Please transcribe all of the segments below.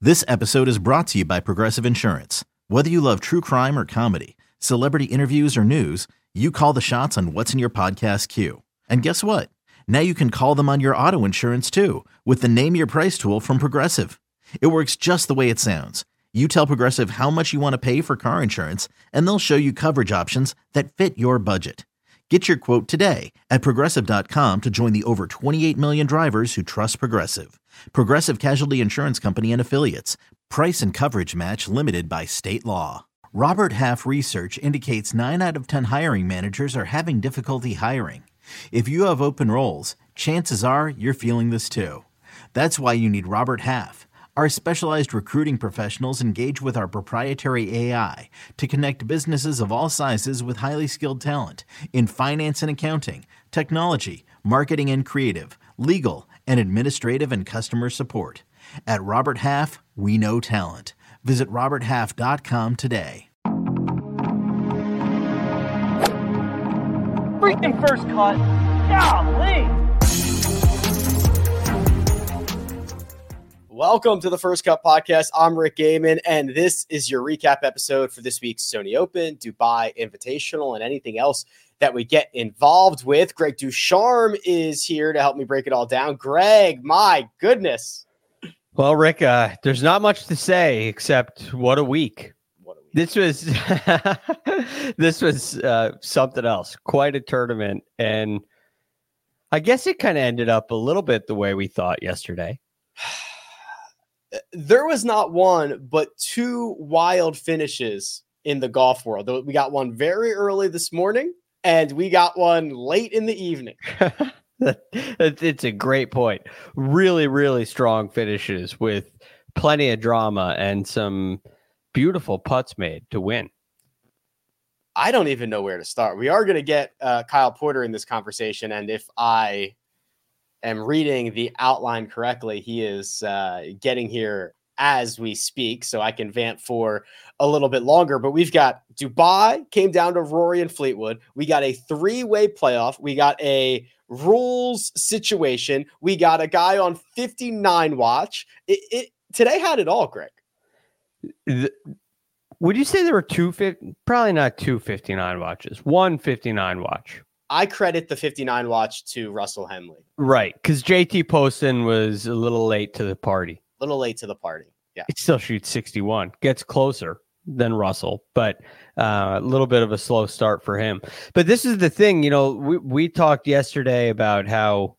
This episode is brought to you by Progressive Insurance. Whether you love true crime or comedy, celebrity interviews or news, you call the shots on what's in your podcast queue. And guess what? Now you can call them on your auto insurance too with the Name Your Price tool from Progressive. It works just the way it sounds. You tell Progressive how much you want to pay for car insurance, and they'll show you coverage options that fit your budget. Get your quote today at Progressive.com to join the over 28 million drivers who trust Progressive. Progressive Casualty Insurance Company and Affiliates. Price and coverage match limited by state law. Robert Half research indicates 9 out of 10 hiring managers are having difficulty hiring. If you have open roles, chances are you're feeling this too. That's why you need Robert Half. Our specialized recruiting professionals engage with our proprietary AI to connect businesses of all sizes with highly skilled talent in finance and accounting, technology, marketing and creative, legal, and administrative and customer support. At Robert Half, we know talent. Visit roberthalf.com today. Freaking first cut. Golly. Welcome to the First Cut Podcast. I'm Rick Gaiman, and this is your recap episode for this week's Sony Open, Dubai Invitational, and anything else that we get involved with. Greg Ducharme is here to help me break it all down. Greg, my goodness. Well, Rick, there's not much to say except what a week. This was something else. Quite a tournament, and I guess it kind of ended up a little bit the way we thought yesterday. There was not one, but two wild finishes in the golf world. We got one very early this morning, and we got one late in the evening. It's a great point. Really, really strong finishes with plenty of drama and some beautiful putts made to win. I don't even know where to start. We are going to get Kyle Porter in this conversation, and if I am reading the outline correctly, he is getting here as we speak, so I can vamp for a little bit longer. But we've got Dubai, came down to Rory and Fleetwood. We got a 3-way playoff. We got a rules situation. We got a guy on 59 watch. Today had it all, Greg. Would you say there were probably not 259 watches, 159 watch? I credit the 59 watch to Russell Henley. Right, because JT Poston was a little late to the party. Yeah. It still shoots 61. Gets closer than Russell, but a little bit of a slow start for him. But this is the thing, we talked yesterday about how,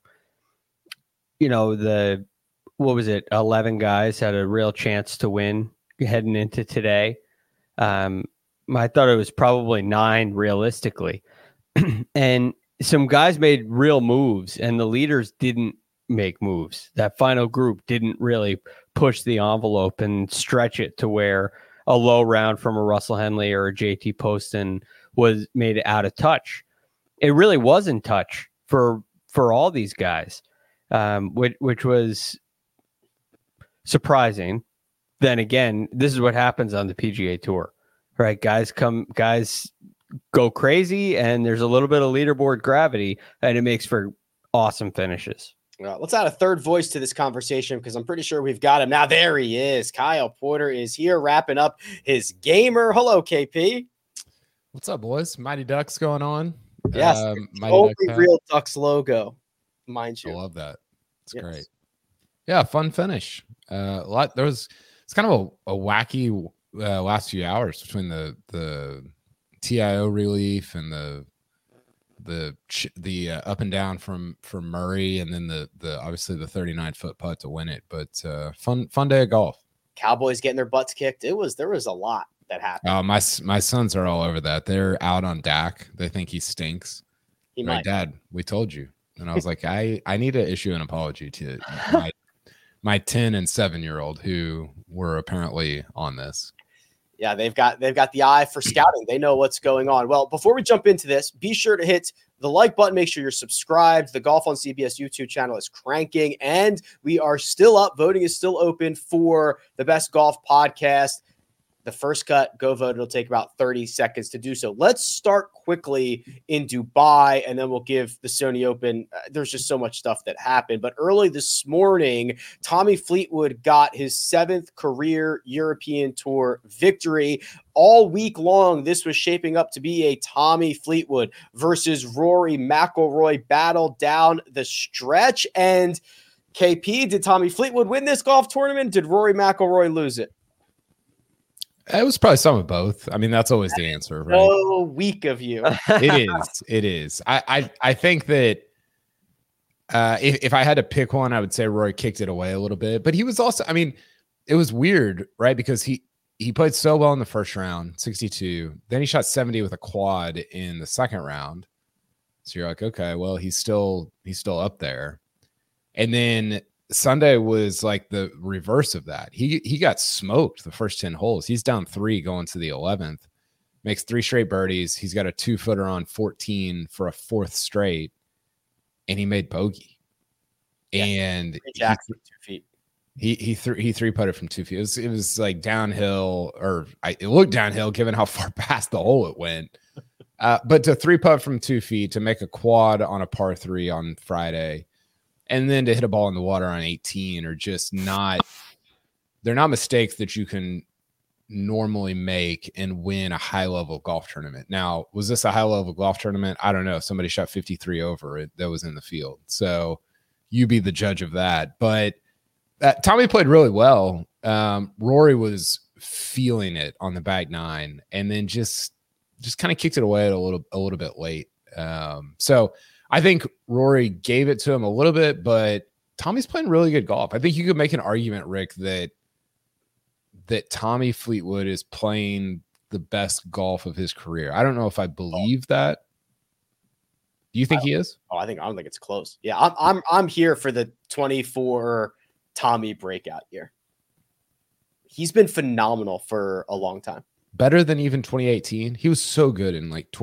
11 guys had a real chance to win heading into today. I thought it was probably 9 realistically. And some guys made real moves, and the leaders didn't make moves. That final group didn't really push the envelope and stretch it to where a low round from a Russell Henley or a JT Poston was made out of touch. It really was in touch for all these guys, which was surprising. Then again, this is what happens on the PGA Tour, right? Guys go crazy, and there's a little bit of leaderboard gravity, and it makes for awesome finishes. Well, let's add a third voice to this conversation, because I'm pretty sure we've got him. Now, there he is. Kyle Porter is here wrapping up his gamer. Hello, KP. What's up, boys? Mighty Ducks going on. Yes, only real Ducks logo, mind you. I love that. It's great. Yeah, fun finish. It's kind of a wacky last few hours between the TIO relief and the up and down from Murray, and then the obviously the 39-foot putt to win it. But fun day of golf. Cowboys getting their butts kicked. There was a lot that happened. My sons are all over that. They're out on Dak. They think he stinks. Dad, we told you. And I was like, I need to issue an apology to my 10 and 7-year-old who were apparently on this. Yeah, they've got the eye for scouting. They know what's going on. Well, before we jump into this, be sure to hit the like button. Make sure you're subscribed. The Golf on CBS YouTube channel is cranking, and we are still up. Voting is still open for the best golf podcast. the first cut, go vote. It'll take about 30 seconds to do so. Let's start quickly in Dubai, and then we'll give the Sony Open. There's just so much stuff that happened. But early this morning, Tommy Fleetwood got his 7th career European Tour victory. All week long, this was shaping up to be a Tommy Fleetwood versus Rory McIlroy battle down the stretch. And KP, did Tommy Fleetwood win this golf tournament? Did Rory McIlroy lose it? It was probably some of both. I mean, that's always the answer, right? So weak of you. It is. I think that if I had to pick one, I would say Rory kicked it away a little bit. But he was also, I mean, it was weird, right? Because he played so well in the first round, 62. Then he shot 70 with a quad in the second round. So you're like, okay, well, he's still up there. And then Sunday was like the reverse of that. He got smoked the first 10 holes. He's down 3 going to the 11th, makes 3 straight birdies. He's got a 2-footer on 14 for a 4th straight, and he made bogey. Yeah, and he 3-putted from 2 feet. It was like downhill, or it looked downhill given how far past the hole it went. But to 3-putt from 2 feet, to make a quad on a par 3 on Friday, and then to hit a ball in the water on 18 are just not – they're not mistakes that you can normally make and win a high-level golf tournament. Now, was this a high-level golf tournament? I don't know. Somebody shot 53 over it that was in the field. So you be the judge of that. But Tommy played really well. Rory was feeling it on the back 9 and then just kind of kicked it away a little bit late. So I think Rory gave it to him a little bit, but Tommy's playing really good golf. I think you could make an argument, Rick, that Tommy Fleetwood is playing the best golf of his career. I don't know if I believe that. Do you think he is? I don't think it's close. Yeah, I'm here for the 24 Tommy breakout year. He's been phenomenal for a long time. Better than even 2018. He was so good in like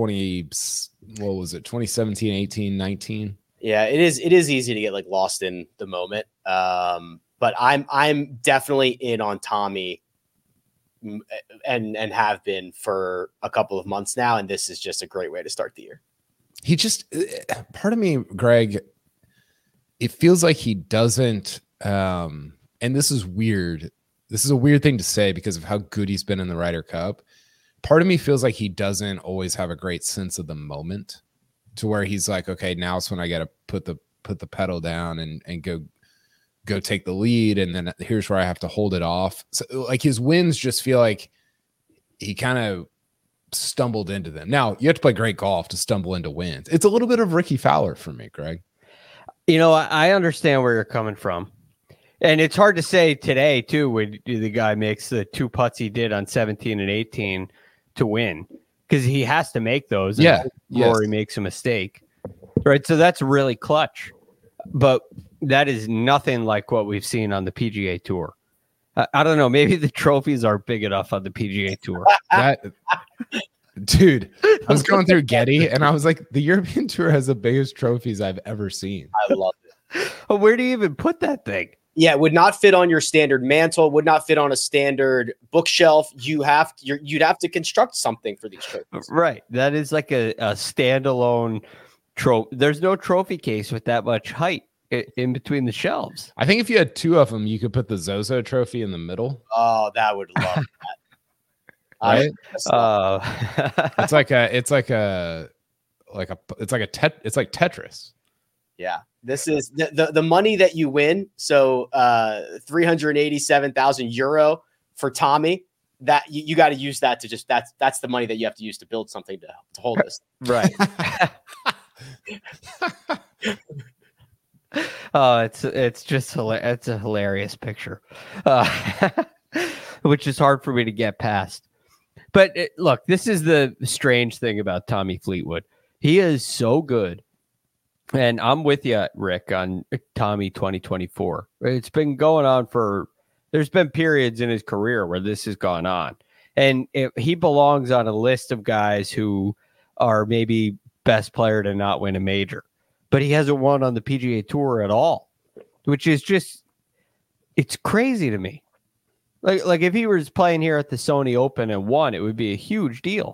2017, 18, 19. Yeah, it is easy to get like lost in the moment. But I'm definitely in on Tommy and have been for a couple of months now. And this is just a great way to start the year. He just, part of me, Greg, it feels like he doesn't, and this is weird. This is a weird thing to say because of how good he's been in the Ryder Cup. Part of me feels like he doesn't always have a great sense of the moment to where he's like, okay, now it's when I got to put the pedal down and go take the lead. And then here's where I have to hold it off. So like his wins just feel like he kind of stumbled into them. Now you have to play great golf to stumble into wins. It's a little bit of Ricky Fowler for me, Greg. You know, I understand where you're coming from. And it's hard to say today, too, when the guy makes the 2 putts he did on 17 and 18 to win, because he has to make those. Yeah. Rory makes a mistake. Right. So that's really clutch. But that is nothing like what we've seen on the PGA Tour. I don't know. Maybe the trophies are big enough on the PGA Tour. Dude, I was going through Getty, and I was like, the European Tour has the biggest trophies I've ever seen. I love it. But where do you even put that thing? Yeah, it would not fit on your standard mantle, would not fit on a standard bookshelf. You'd have to construct something for these trophies. Right. That is like a standalone trophy. There's no trophy case with that much height in between the shelves. I think if you had 2 of them, you could put the Zozo trophy in the middle. Oh, that would love that. Right? It's like Tetris. Yeah. This is the money that you win. So 387,000 euro for Tommy. That you got to use that to just that's the money that you have to use to build something to hold this. Right. Oh, it's just it's a hilarious picture, which is hard for me to get past. But look, this is the strange thing about Tommy Fleetwood. He is so good. And I'm with you, Rick, on Tommy 2024. It's been going on there's been periods in his career where this has gone on. And he belongs on a list of guys who are maybe best player to not win a major. But he hasn't won on the PGA Tour at all, which is just, it's crazy to me. Like if he was playing here at the Sony Open and won, it would be a huge deal.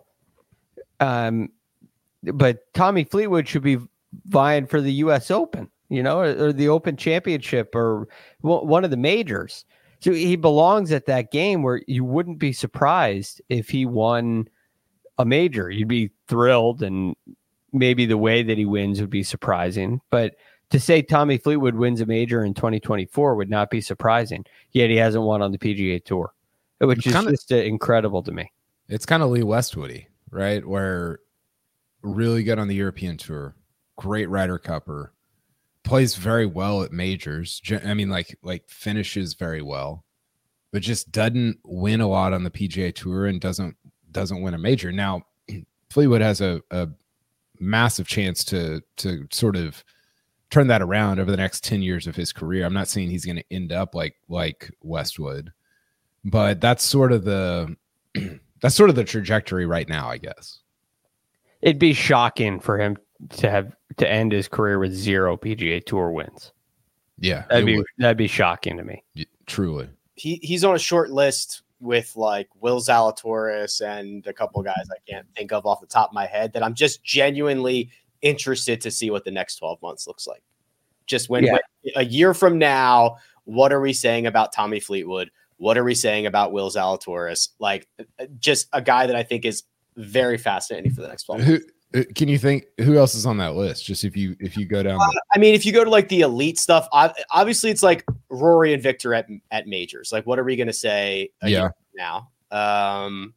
But Tommy Fleetwood should be vying for the U.S. Open, or the Open Championship or one of the majors. So he belongs at that game where you wouldn't be surprised if he won a major. You'd be thrilled, and maybe the way that he wins would be surprising. But to say Tommy Fleetwood wins a major in 2024 would not be surprising. Yet he hasn't won on the PGA Tour, which is just incredible to me. It's kind of Lee Westwoody, right? Where really good on the European Tour, great Ryder Cupper, plays very well at majors. I mean, like finishes very well, but just doesn't win a lot on the PGA Tour and doesn't win a major. Now, Fleetwood has a massive chance to sort of turn that around over the next 10 years of his career. I'm not saying he's going to end up like Westwood, but that's sort of the trajectory right now, I guess. It'd be shocking for him to end his career with 0 PGA Tour wins. Yeah, that'd be shocking to me. Yeah, truly. He's on a short list with like Will Zalatoris and a couple guys I can't think of off the top of my head that I'm just genuinely interested to see what the next 12 months looks like. Just when a year from now, what are we saying about Tommy Fleetwood? What are we saying about Will Zalatoris? Like, just a guy that I think is very fascinating for the next 12 months. Can you think who else is on that list? Just if you go down. I mean, if you go to like the elite stuff, obviously it's like Rory and Victor at majors. Like, what are we going to say now? I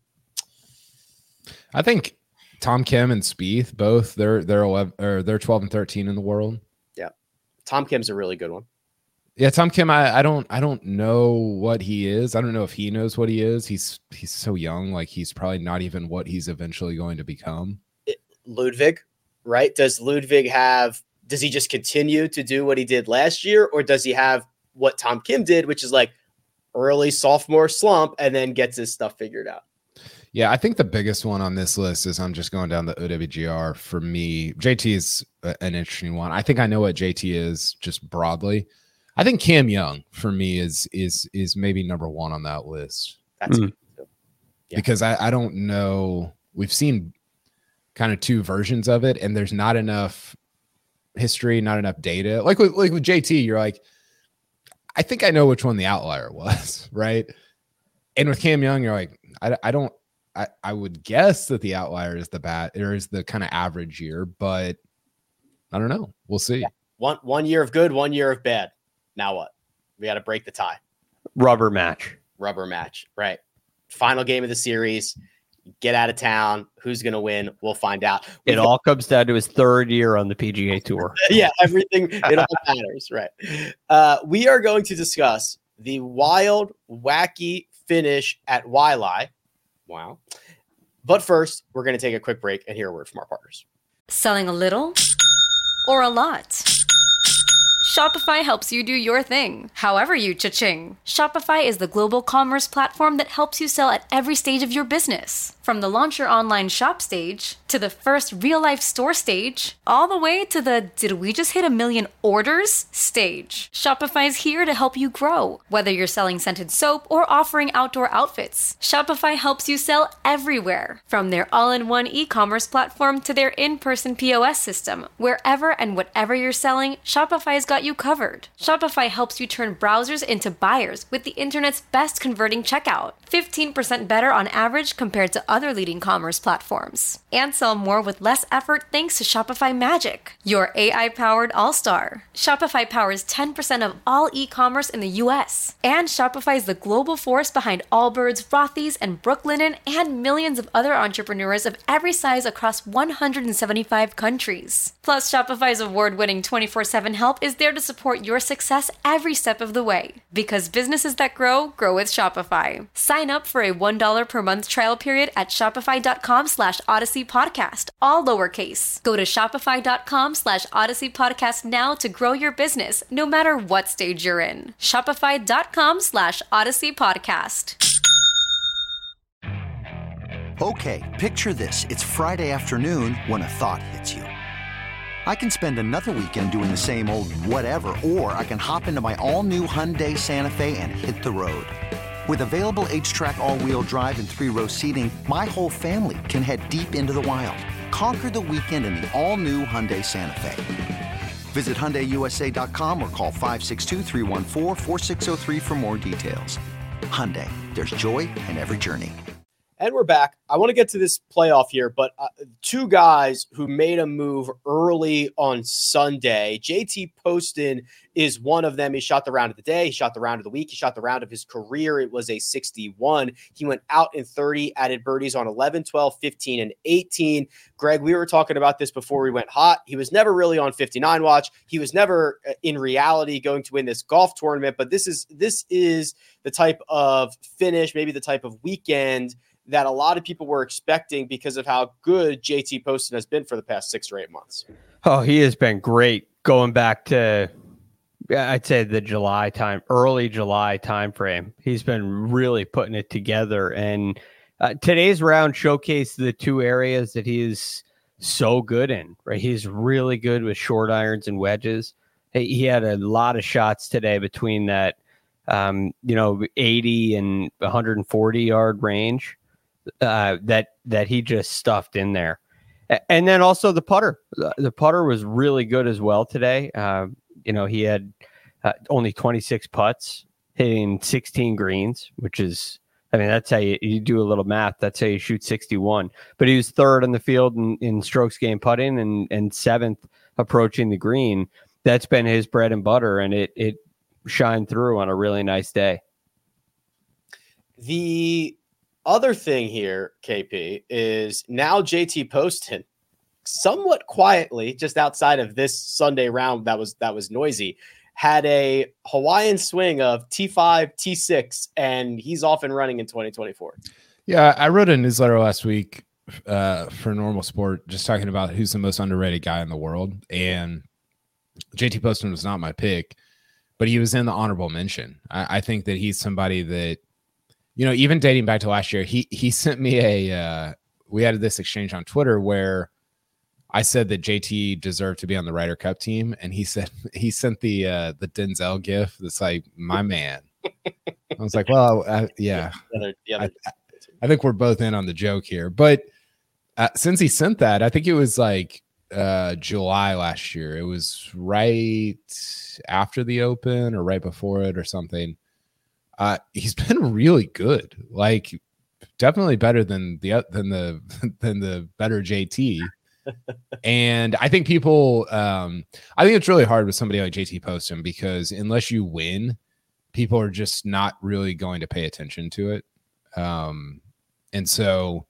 think Tom Kim and Spieth both they're 11 or they're 12 and 13 in the world. Yeah, Tom Kim's a really good one. Yeah, Tom Kim. I don't know what he is. I don't know if he knows what he is. He's so young. Like he's probably not even what he's eventually going to become. Ludwig, right? Does he just continue to do what he did last year, or does he have what Tom Kim did, which is like early sophomore slump and then gets his stuff figured out? Yeah, I think the biggest one on this list is I'm just going down the OWGR for me. JT is an interesting one. I think I know what JT is just broadly. I think Cam Young for me is maybe number one on that list. That's because I don't know. We've seen kind of two versions of it, and there's not enough history, not enough data. Like with JT, you're like, I think I know which one the outlier was, right? And with Cam Young, you're like, I would guess that the outlier is the kind of average year, but I don't know. We'll see. Yeah. One year of good, 1 year of bad. Now what? We got to break the tie. Rubber match, right? Final game of the series. Get out of town. Who's going to win? We'll find out. It all comes down to his third year on the PGA Tour. Yeah, everything. It all matters, right? We are going to discuss the wild, wacky finish at Waialae. Wow. But first, we're going to take a quick break and hear a word from our partners. Selling a little or a lot? Shopify helps you do your thing, however you cha-ching. Shopify is the global commerce platform that helps you sell at every stage of your business. From the launch your online shop stage, to the first real-life store stage, all the way to the did we just hit 1 million orders stage. Shopify's here to help you grow. Whether you're selling scented soap or offering outdoor outfits, Shopify helps you sell everywhere. From their all-in-one e-commerce platform to their in-person POS system, wherever and whatever you're selling, Shopify's got you covered. Shopify helps you turn browsers into buyers with the internet's best converting checkout. 15% better on average compared to other leading commerce platforms. And sell more with less effort thanks to Shopify Magic, your AI-powered all-star. Shopify powers 10% of all e-commerce in the US. And Shopify is the global force behind Allbirds, Rothy's, and Brooklinen, and millions of other entrepreneurs of every size across 175 countries. Plus, Shopify's award-winning 24/7 help is there to support your success every step of the way. Because businesses that grow with Shopify. Sign up for a $1 per month trial period at shopify.com/Odyssey Podcast, all lowercase. Go to shopify.com/Odyssey Podcast now to grow your business, no matter what stage you're in. Shopify.com/Odyssey Podcast. Okay, picture this. It's Friday afternoon when a thought hits you. I can spend another weekend doing the same old whatever, or I can hop into my all-new Hyundai Santa Fe and hit the road. With available H-Track all-wheel drive and 3-row seating, my whole family can head deep into the wild. Conquer the weekend in the all-new Hyundai Santa Fe. Visit HyundaiUSA.com or call 562-314-4603 for more details. Hyundai, there's joy in every journey. And we're back. I want to get to this playoff here, but two guys who made a move early on Sunday. JT Poston is one of them. He shot the round of the day. He shot the round of the week. He shot the round of his career. It was a 61. He went out in 30, added birdies on 11, 12, 15, and 18. Greg, we were talking about this before we went hot. He was never really on 59 watch. He was never in reality going to win this golf tournament, but this is the type of finish, maybe the type of weekend that a lot of people were expecting because of how good JT Poston has been for the past 6 or 8 months. Oh, he has been great going back to, I'd say, early July timeframe. He's been really putting it together. And today's round showcased the two areas that he is so good in, right? He's really good with short irons and wedges. He had a lot of shots today between that, 80 and 140 yard range. That he just stuffed in there. And then also the putter. The putter was really good as well today. He had only 26 putts, hitting 16 greens, which is, that's how you do a little math. That's how you shoot 61. But he was third in the field in strokes gained putting and seventh approaching the green. That's been his bread and butter, and it shined through on a really nice day. The other thing here, KP, is now JT Poston, somewhat quietly, just outside of this Sunday round that was noisy, had a Hawaiian swing of T5, T6, and he's off and running in 2024. Yeah, I wrote a newsletter last week for Normal Sport, just talking about who's the most underrated guy in the world, and JT Poston was not my pick, but he was in the honorable mention. I think that he's somebody that, even dating back to last year, he sent me we had this exchange on Twitter where I said that JT deserved to be on the Ryder Cup team, and he sent the Denzel gif that's like, my man. I was like, well, yeah. I think we're both in on the joke here, but since he sent that, I think it was like July last year. It was right after the Open or right before it or something. He's been really good, like definitely better than the better JT. And I think people, I think it's really hard with somebody like JT Poston because unless you win, people are just not really going to pay attention to it. And so,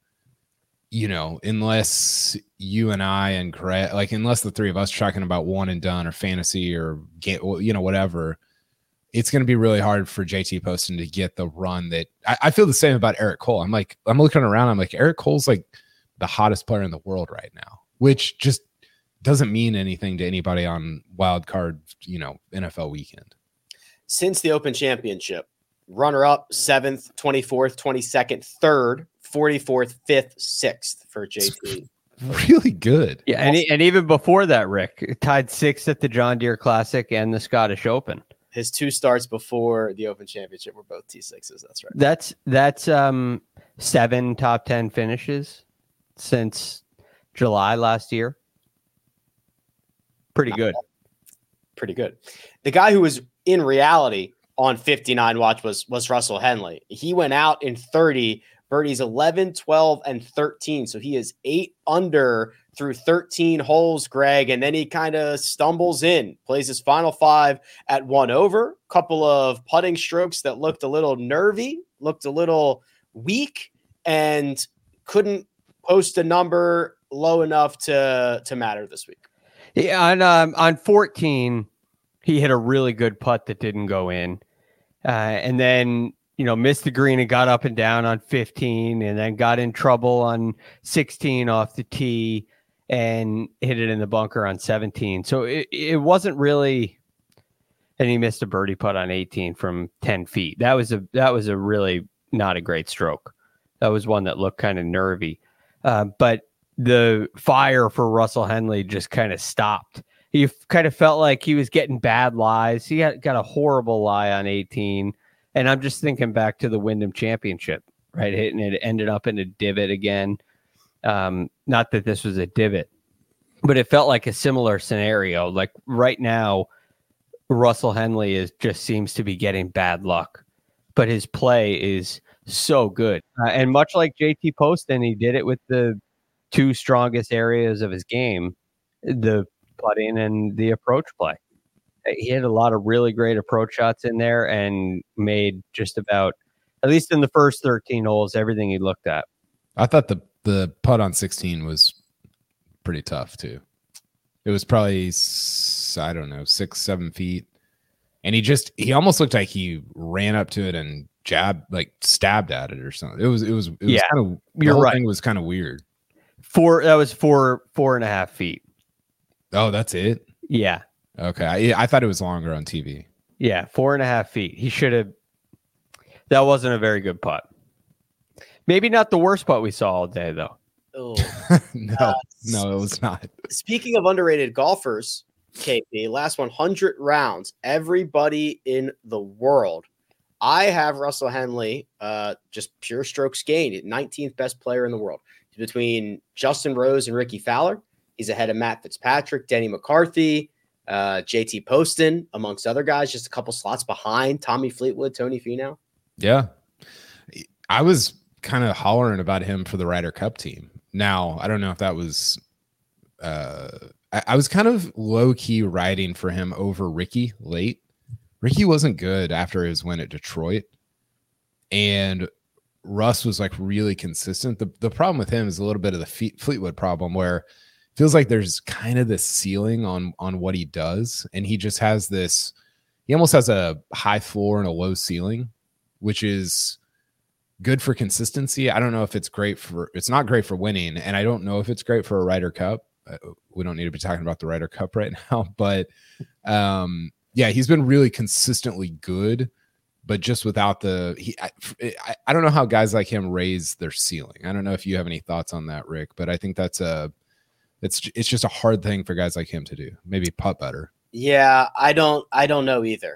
unless you and I and Greg, unless the three of us are talking about one and done or fantasy or whatever, it's going to be really hard for JT Poston to get the run that I feel the same about Eric Cole. I'm looking around. I'm like, Eric Cole's like the hottest player in the world right now, which just doesn't mean anything to anybody on wild card, NFL weekend. Since the Open Championship, runner up 7th, 24th, 22nd, 3rd, 44th, 5th, 6th for JT. Really good. Yeah. And even before that, Rick tied 6th at the John Deere Classic and the Scottish Open. His 2 starts before the Open Championship were both T6s. That's right. That's 7 top 10 finishes since July last year. Pretty good. Pretty good. The guy who was in reality on 59 watch was Russell Henley. He went out in 30, birdies 11, 12, and 13. So he is 8 under through 13 holes, Greg, and then he kind of stumbles in, plays his final 5 at 1 over, couple of putting strokes that looked a little nervy, looked a little weak, and couldn't post a number low enough to matter this week. Yeah, on 14, he hit a really good putt that didn't go in, and then missed the green and got up and down on 15, and then got in trouble on 16 off the tee and hit it in the bunker on 17. So it wasn't really, and he missed a birdie putt on 18 from 10 feet. That was a really not a great stroke. That was one that looked kind of nervy. But the fire for Russell Henley just kind of stopped. He kind of felt like he was getting bad lies. He got a horrible lie on 18. And I'm just thinking back to the Wyndham Championship, right? Hitting it ended up in a divot again. Not that this was a divot, but it felt like a similar scenario. Like right now, Russell Henley just seems to be getting bad luck, but his play is so good. And much like JT Poston, he did it with the two strongest areas of his game, the putting and the approach play. He had a lot of really great approach shots in there and made just about, at least in the first 13 holes, everything he looked at. I thought the putt on 16 was pretty tough too. It was probably, I don't know, 6-7 feet. And he almost looked like he ran up to it and stabbed at it or something. It was yeah, kind of, you're right. Thing was kind of weird. That was 4.5 feet. Oh, that's it? Yeah. Okay. I thought it was longer on TV. Yeah. 4.5 feet. He should have, that wasn't a very good putt. Maybe not the worst putt we saw all day though. Oh, no, it was not. Speaking of underrated golfers, KP, last 100 rounds, everybody in the world. I have Russell Henley, just pure strokes gained, 19th best player in the world. Between Justin Rose and Ricky Fowler, he's ahead of Matt Fitzpatrick, Denny McCarthy, JT Poston, amongst other guys, just a couple slots behind Tommy Fleetwood, Tony Finau. Yeah. I was kind of hollering about him for the Ryder Cup team. Now, I don't know if that was I was kind of low-key riding for him over Ricky late. Ricky wasn't good after his win at Detroit. And Russ was like really consistent. The problem with him is a little bit of the Fleetwood problem where it feels like there's kind of this ceiling on what he does. And he just has this, he almost has a high floor and a low ceiling, which is good for consistency. I don't know if it's not great for winning. And I don't know if it's great for a Ryder Cup. We don't need to be talking about the Ryder Cup right now, but yeah, he's been really consistently good, but just without I don't know how guys like him raise their ceiling. I don't know if you have any thoughts on that, Rick, but I think it's just a hard thing for guys like him to do. Maybe putt better. Yeah, I don't know either.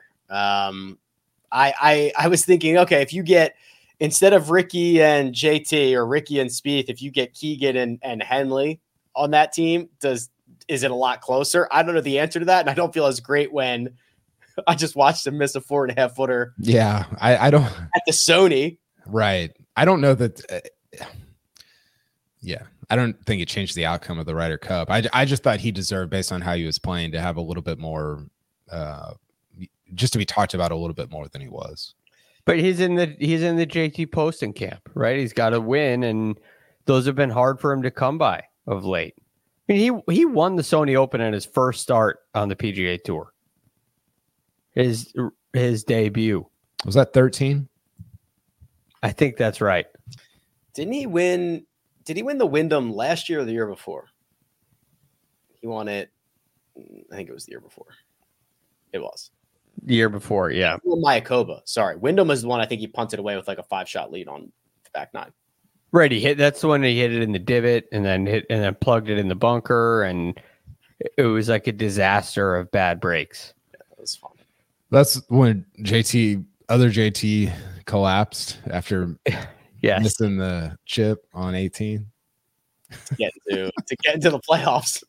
I was thinking, okay, if you get, instead of Ricky and JT or Ricky and Spieth, if you get Keegan and Henley on that team, is it a lot closer? I don't know the answer to that, and I don't feel as great when I just watched him miss a 4.5 footer. Yeah, I don't at the Sony. Right. I don't know that. Yeah, I don't think it changed the outcome of the Ryder Cup. I just thought he deserved, based on how he was playing, to have a little bit more, just to be talked about a little bit more than he was. But he's in the JT Poston camp, right? He's got to win, and those have been hard for him to come by of late. I mean, he won the Sony Open in his first start on the PGA Tour. His debut. Was that 13? I think that's right. Did he win the Wyndham last year or the year before? He won it. I think it was the year before. It was. The year before, yeah. Mayakoba. Sorry. Wyndham was the one I think he punted away with like a 5-shot lead on the back nine. Right, that's the one he hit it in the divot and then plugged it in the bunker, and it was like a disaster of bad breaks. Yeah, that was fun. That's when other JT collapsed after missing the chip on 18. To get into the playoffs.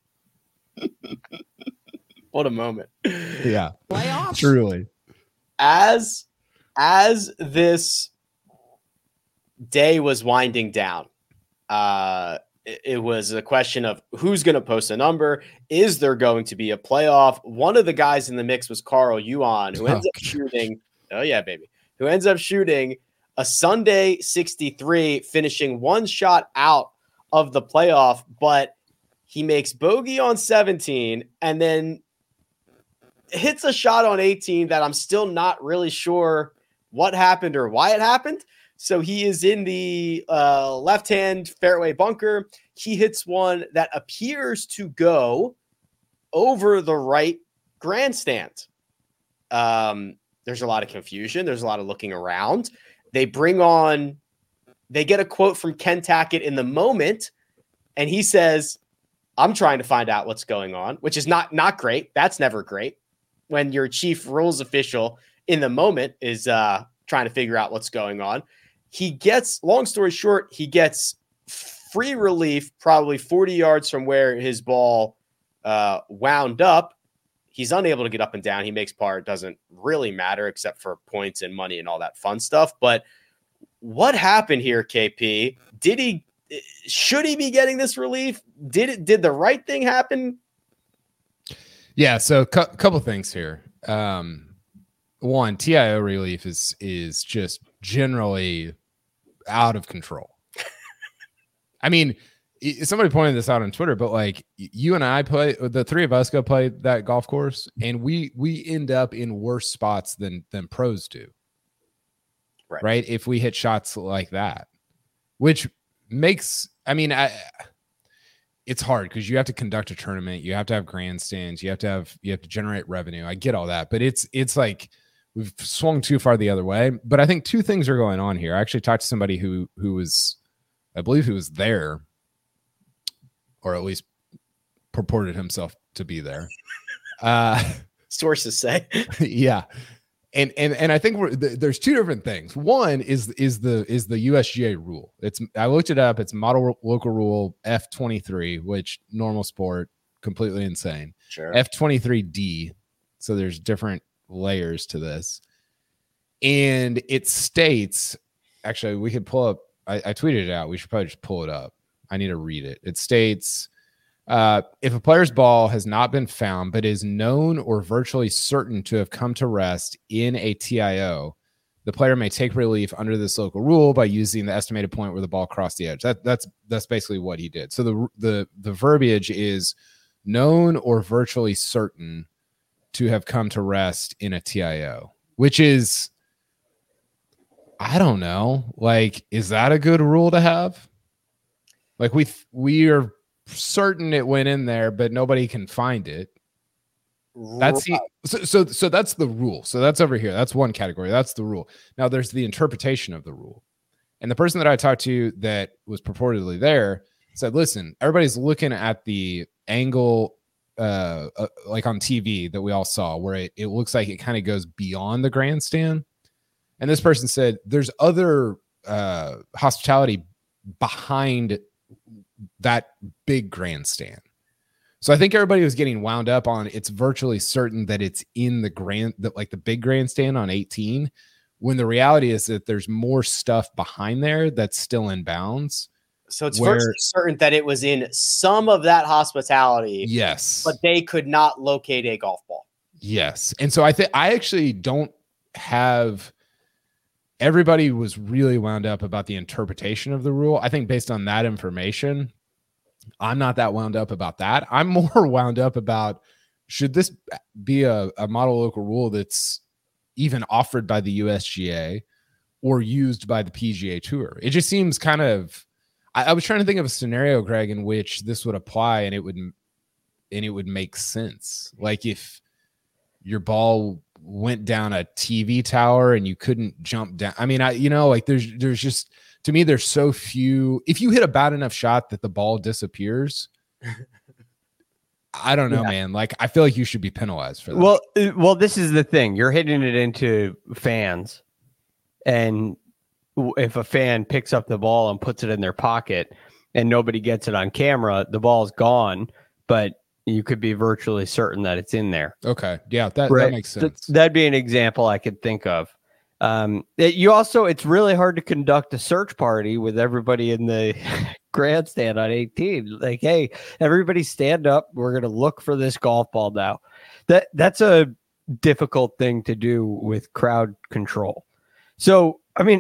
What a moment. Yeah. Playoffs. Truly. As this day was winding down, it was a question of who's going to post a number. Is there going to be a playoff? One of the guys in the mix was Carl Yuan, who ends up shooting. Oh yeah, baby. Who ends up shooting a Sunday 63, finishing one shot out of the playoff, but he makes bogey on 17 and then hits a shot on 18 that I'm still not really sure what happened or why it happened. So he is in the left-hand fairway bunker. He hits one that appears to go over the right grandstand. There's a lot of confusion. There's a lot of looking around. They get a quote from Ken Tackett in the moment, and he says, "I'm trying to find out what's going on," which is not great. That's never great when your chief rules official in the moment is trying to figure out what's going on. He gets, long story short, he gets free relief probably 40 yards from where his ball wound up. He's unable to get up and down. He makes par. It doesn't really matter except for points and money and all that fun stuff. But what happened here, KP? Should he be getting this relief? Did the right thing happen? Yeah. So couple things here. One, TIO relief is just generally out of control. I mean, somebody pointed this out on Twitter, but like you and I the three of us go play that golf course, and we end up in worse spots than pros do. Right? If we hit shots like that, which makes, I mean, it's hard because you have to conduct a tournament, you have to have grandstands, you have to generate revenue. I get all that, but it's like we've swung too far the other way. But I think two things are going on here. I actually talked to somebody who was, I believe he was there, or at least purported himself to be there. Sources say. Yeah. And I think there's two different things. One is the USGA rule. I looked it up. It's model local rule F23, which normal sport, completely insane. Sure. F23D. So there's different layers to this. And it states, actually, we could pull up, I tweeted it out. We should probably just pull it up. I need to read it. It states, if a player's ball has not been found, but is known or virtually certain to have come to rest in a TIO, the player may take relief under this local rule by using the estimated point where the ball crossed the edge. That's basically what he did. So the verbiage is known or virtually certain to have come to rest in a TIO, which is, I don't know. Like, is that a good rule to have? Like we are certain it went in there, but nobody can find it. That's so that's the rule. So that's over here. That's one category. That's the rule. Now there's the interpretation of the rule. And the person that I talked to that was purportedly there said, listen, everybody's looking at the angle like on TV that we all saw where it looks like it kind of goes beyond the grandstand. And this person said there's other hospitality behind that big grandstand. So I think everybody was getting wound up on it's virtually certain that it's in the big grandstand on 18, when the reality is that there's more stuff behind there that's still in bounds. So it's virtually certain that it was in some of that hospitality. Yes. But they could not locate a golf ball. Yes. And so I actually don't have, everybody was really wound up about the interpretation of the rule. I think based on that information, I'm not that wound up about that. I'm more wound up about, should this be a model local rule that's even offered by the USGA or used by the PGA Tour? It just seems kind of, I was trying to think of a scenario, Greg, in which this would apply and it would make sense. Like if your ball went down a TV tower and you couldn't jump down. I mean, there's just, to me, there's so few. If you hit a bad enough shot that the ball disappears, I don't know, man. Like, I feel like you should be penalized for that. Well, this is the thing. You're hitting it into fans, and if a fan picks up the ball and puts it in their pocket and nobody gets it on camera, the ball's gone, but you could be virtually certain that it's in there. Okay. Yeah, that makes sense. That'd be an example I could think of. It's really hard to conduct a search party with everybody in the grandstand on 18. Like, hey, everybody stand up. We're going to look for this golf ball now. That's a difficult thing to do with crowd control. So, I mean,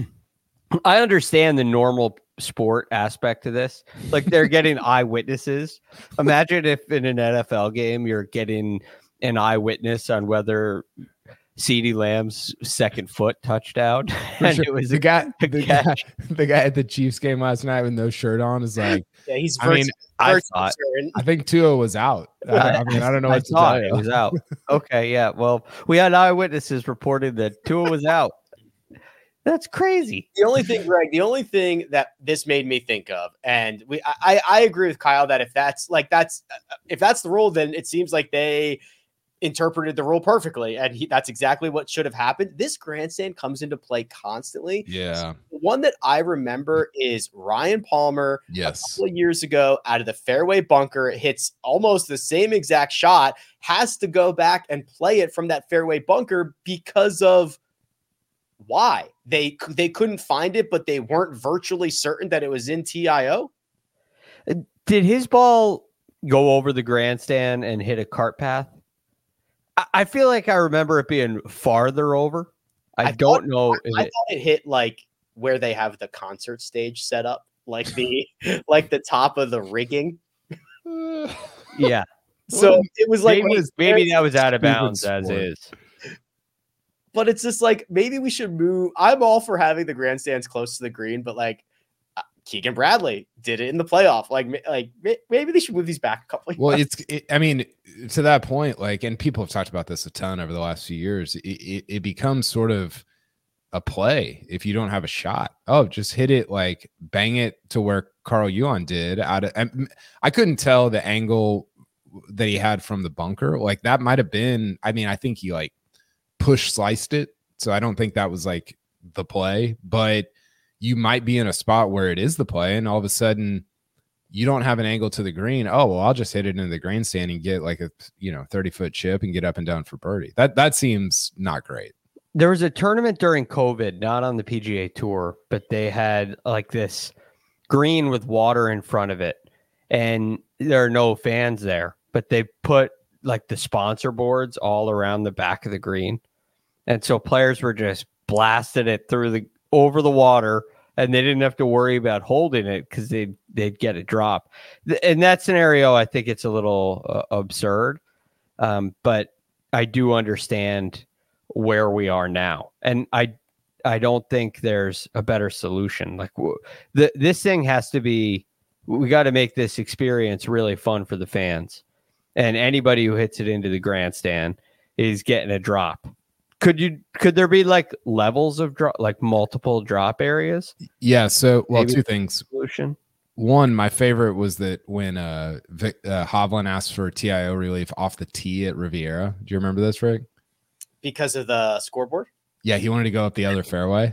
I understand the normal sport aspect to this. Like, they're getting eyewitnesses. Imagine if in an NFL game, you're getting an eyewitness on whether CeeDee Lamb's second foot touchdown. And sure. It was the guy at the Chiefs game last night with no shirt on is like, yeah, he's I think Tua was out. I don't know what to tell you. It was out. Okay, yeah. Well, we had eyewitnesses reporting that Tua was out. That's crazy. The only thing, Greg, that this made me think of, and I agree with Kyle that if that's the rule, then it seems like they interpreted the rule perfectly, and that's exactly what should have happened. This grandstand comes into play constantly. Yeah. The one that I remember is Ryan Palmer a couple of years ago out of the fairway bunker. It hits almost the same exact shot, has to go back and play it from that fairway bunker because of why? They couldn't find it, but they weren't virtually certain that it was in TIO. Did his ball go over the grandstand and hit a cart path? I feel like I remember it being farther over. I don't know. I thought it hit like where they have the concert stage set up, like the top of the rigging. Yeah. So it was like maybe that was out of bounds as is. But it's just like, maybe we should move. I'm all for having the grandstands close to the green, but like Keegan Bradley did it in the playoff. Like maybe they should move these back a couple of years. I mean, to that point, like, and people have talked about this a ton over the last few years, it becomes sort of a play. If you don't have a shot, just hit it, like bang it to where Carl Yuan did. I couldn't tell the angle that he had from the bunker. Like that might've been, I mean, I think he like push sliced it. So I don't think that was like the play, but you might be in a spot where it is the play, and all of a sudden you don't have an angle to the green. Oh, well, I'll just hit it into the grandstand and get like a 30-foot chip and get up and down for birdie. That seems not great. There was a tournament during COVID, not on the PGA Tour, but they had like this green with water in front of it, and there are no fans there, but they put like the sponsor boards all around the back of the green, and so players were just blasting it over the water, and they didn't have to worry about holding it because they'd get a drop. In that scenario, I think it's a little absurd, but I do understand where we are now, and I don't think there's a better solution. Like this thing has to be. We got to make this experience really fun for the fans, and anybody who hits it into the grandstand is getting a drop. Could there be like levels of drop, like multiple drop areas? Yeah. So, well, maybe two things. Solution. One, my favorite was that when Hovland asked for TIO relief off the tee at Riviera. Do you remember this, Rick? Because of the scoreboard? Yeah, he wanted to go up the other fairway.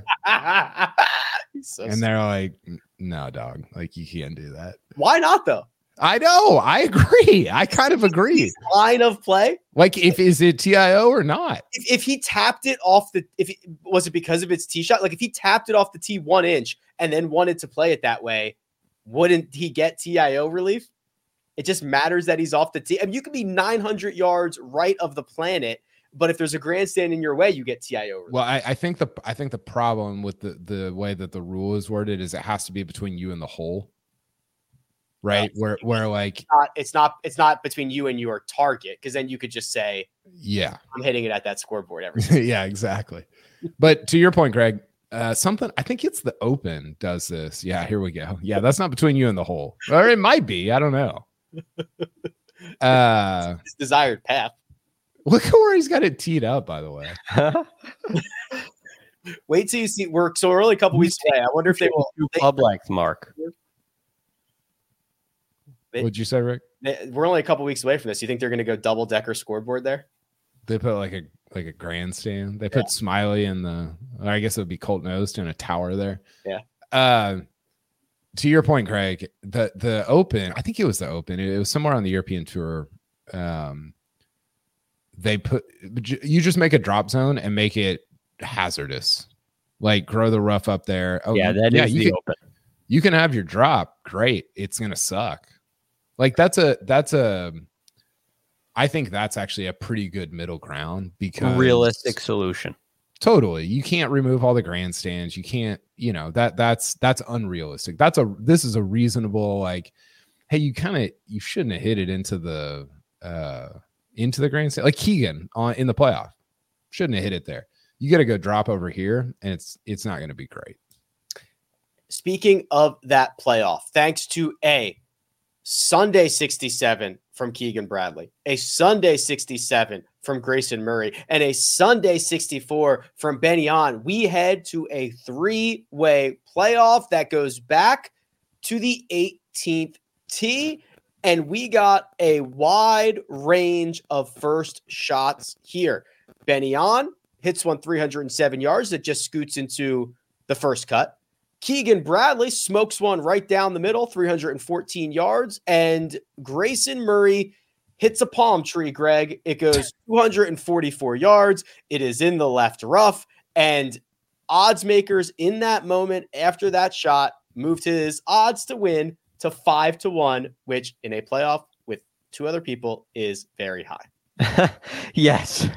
So and they're like, no, dog, like you can't do that. Why not though? I know. I agree. I kind of agree. Line of play? Like, is it TIO or not? If he tapped it off was it because of its tee shot? Like, if he tapped it off the tee 1 inch and then wanted to play it that way, wouldn't he get TIO relief? It just matters that he's off the tee. I mean, you could be 900 yards right of the planet, but if there's a grandstand in your way, you get TIO relief. Well, I think the problem with the way that the rule is worded is it has to be between you and the hole. Right. Where like it's not between you and your target, because then you could just say, yeah, I'm hitting it at that scoreboard every time. Yeah, exactly. But to your point, Greg, something I think it's the Open does this. Yeah, here we go. Yeah, that's not between you and the hole. Or it might be. I don't know. His desired path. Look at where he's got it teed up, by the way. Wait till you see work. So we're only a couple weeks away. I wonder if they will club length mark. What'd you say, Rick? We're only a couple weeks away from this. You think they're going to go double decker scoreboard there? They put like a grandstand. They put Smiley in I guess it would be Colt Nost in a tower there. Yeah. To your point, Craig, the Open, I think it was the Open. It was somewhere on the European Tour. You just make a drop zone and make it hazardous. Like grow the rough up there. Oh, yeah, that is the Open. You can have your drop. Great. It's going to suck. Like that's a I think that's actually a pretty good middle ground, because realistic solution. Totally. You can't remove all the grandstands. You can't, that's unrealistic. This is a reasonable, like, hey, you shouldn't have hit it into the grandstand. Like Keegan in the playoff. Shouldn't have hit it there. You got to go drop over here, and it's not going to be great. Speaking of that playoff, thanks to a Sunday 67 from Keegan Bradley, a Sunday 67 from Grayson Murray, and a Sunday 64 from Benny On, we head to a 3-way playoff that goes back to the 18th tee. And we got a wide range of first shots here. Benny On hits one 307 yards that just scoots into the first cut. Keegan Bradley smokes one right down the middle, 314 yards. And Grayson Murray hits a palm tree, Greg. It goes 244 yards. It is in the left rough. And odds makers in that moment after that shot moved his odds to win to 5-1, which in a playoff with two other people is very high. Yes.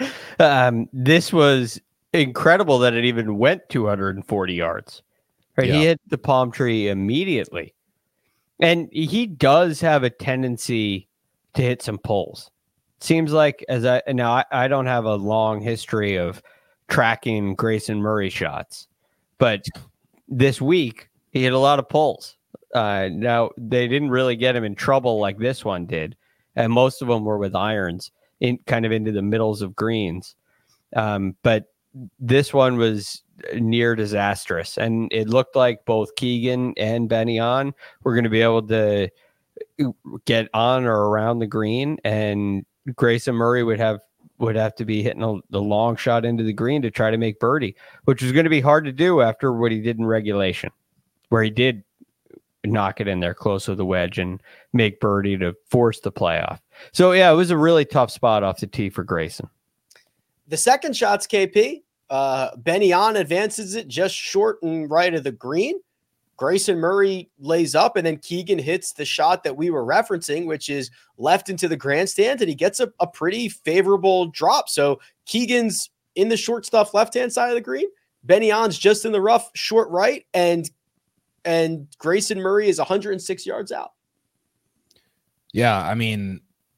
This was incredible that it even went 240 yards. Right? Yeah. He hit the palm tree immediately. And he does have a tendency to hit some pulls. Seems like I don't have a long history of tracking Grayson Murray shots, but this week he hit a lot of pulls. Now they didn't really get him in trouble like this one did, and most of them were with irons in kind of into the middles of greens. But this one was near disastrous, and it looked like both Keegan and Benny On were going to be able to get on or around the green, and Grayson Murray would have to be hitting the long shot into the green to try to make birdie, which was going to be hard to do after what he did in regulation, where he did knock it in there close with the wedge and make birdie to force the playoff. So yeah, it was a really tough spot off the tee for Grayson. The second shot's KP. Benny On advances it just short and right of the green. Grayson Murray lays up, and then Keegan hits the shot that we were referencing, which is left into the grandstand, and he gets a pretty favorable drop. So Keegan's in the short stuff left-hand side of the green. Benny On's just in the rough short right, and Grayson Murray is 106 yards out. Yeah, I mean,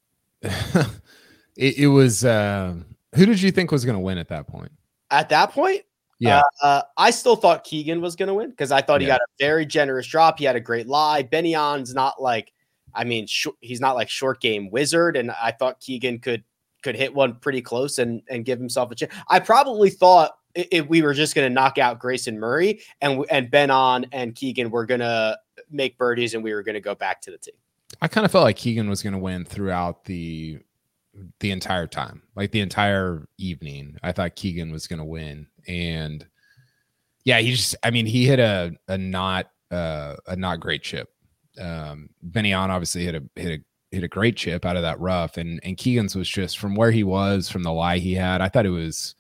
it was who did you think was going to win at that point? At that point? Yeah. I still thought Keegan was going to win because I thought he got a very generous drop. He had a great lie. Benny On's not like, he's not like short game wizard. And I thought Keegan could hit one pretty close and give himself a chance. I probably thought if we were just going to knock out Grayson Murray and Ben On and Keegan were going to make birdies and we were going to go back to the tee. I kind of felt like Keegan was going to win throughout the entire time, like the entire evening. I thought Keegan was going to win. And yeah, he hit a not great chip. Benny On obviously hit a great chip out of that rough, and Keegan's was just from where he was, from the lie he had. I thought it was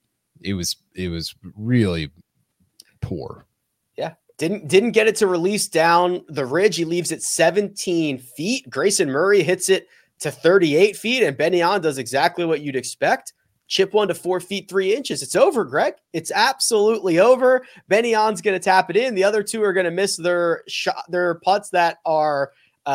really poor. Yeah. Didn't get it to release down the ridge. He leaves it 17 feet. Grayson Murray hits it to 38 feet, and Benny On does exactly what you'd expect. Chip one to 4 feet 3 inches. It's over, Greg. It's absolutely over. Benny On's going to tap it in. The other two are going to miss their putts that are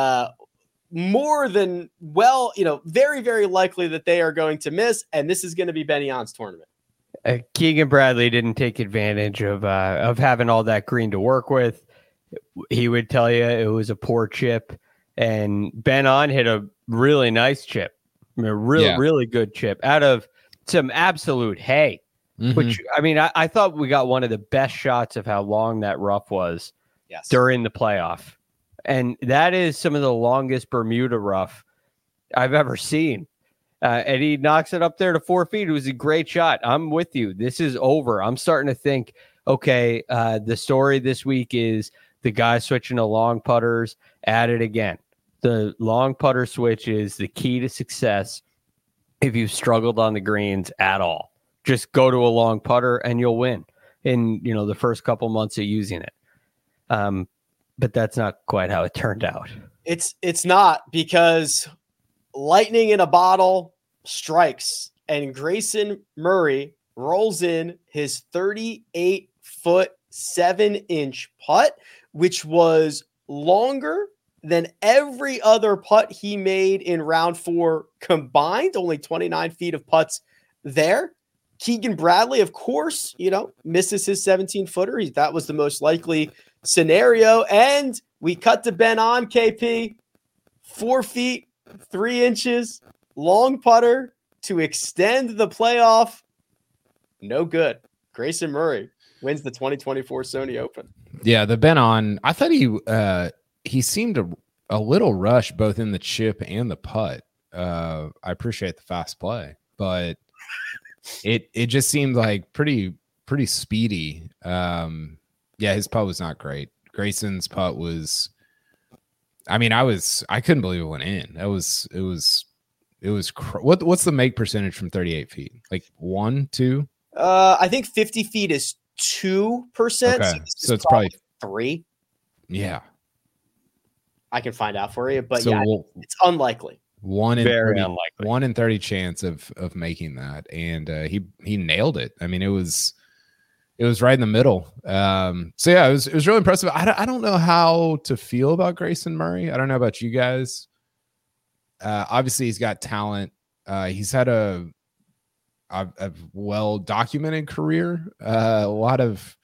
more than very, very likely that they are going to miss. And this is going to be Benny On's tournament. Keegan Bradley didn't take advantage of having all that green to work with. He would tell you it was a poor chip, and Ben On hit a really nice chip, really good chip out of some absolute hay, which I thought we got one of the best shots of how long that rough was during the playoff. And that is some of the longest Bermuda rough I've ever seen. And he knocks it up there to 4 feet. It was a great shot. I'm with you. This is over. I'm starting to think, okay, the story this week is the guy switching to long putters at it again. The long putter switch is the key to success. If you've struggled on the greens at all, just go to a long putter and you'll win in, the first couple months of using it. But that's not quite how it turned out. It's not, because lightning in a bottle strikes, and Grayson Murray rolls in his 38-foot 7-inch putt, which was longer than every other putt he made in round 4 combined. Only 29 feet of putts there. Keegan Bradley, of course, misses his 17-footer. That was the most likely scenario. And we cut to Ben On, KP. 4 feet, 3 inches, long putter to extend the playoff. No good. Grayson Murray wins the 2024 Sony Open. Yeah, the Ben On, I thought he seemed a a little rush both in the chip and the putt. I appreciate the fast play, but it just seemed like pretty speedy. Yeah, his putt was not great. Grayson's putt was, I mean, I couldn't believe it went in. What's the make percentage from 38 feet? Like 1, 2? I think 50 feet is 2%. Okay. So it's probably 3. Yeah. I can find out for you, but so it's unlikely. 1 in Very 30, unlikely. 1 in 30 chance of making that. And he nailed it. I mean, it was right in the middle. So yeah, it was really impressive. I don't know how to feel about Grayson Murray. I don't know about you guys. Obviously he's got talent. He's had a well-documented career. A lot of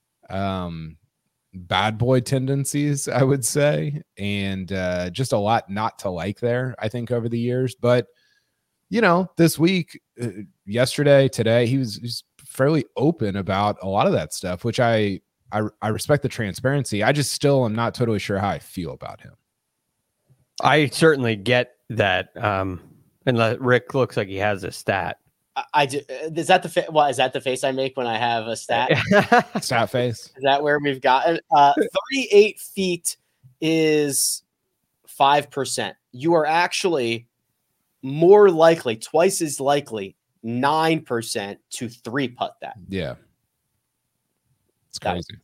bad boy tendencies, I would say, and just a lot not to like there, I think, over the years. But this week, yesterday, today, he's fairly open about a lot of that stuff, which I respect the transparency. I just still am not totally sure how I feel about him. I certainly get that. And Rick looks like he has a stat. I do. Is that the face I make when I have a stat? Stat face. Is that where we've gotten 38 feet is 5%. You are actually more likely, twice as likely, 9% to 3-putt that. Yeah. It's crazy.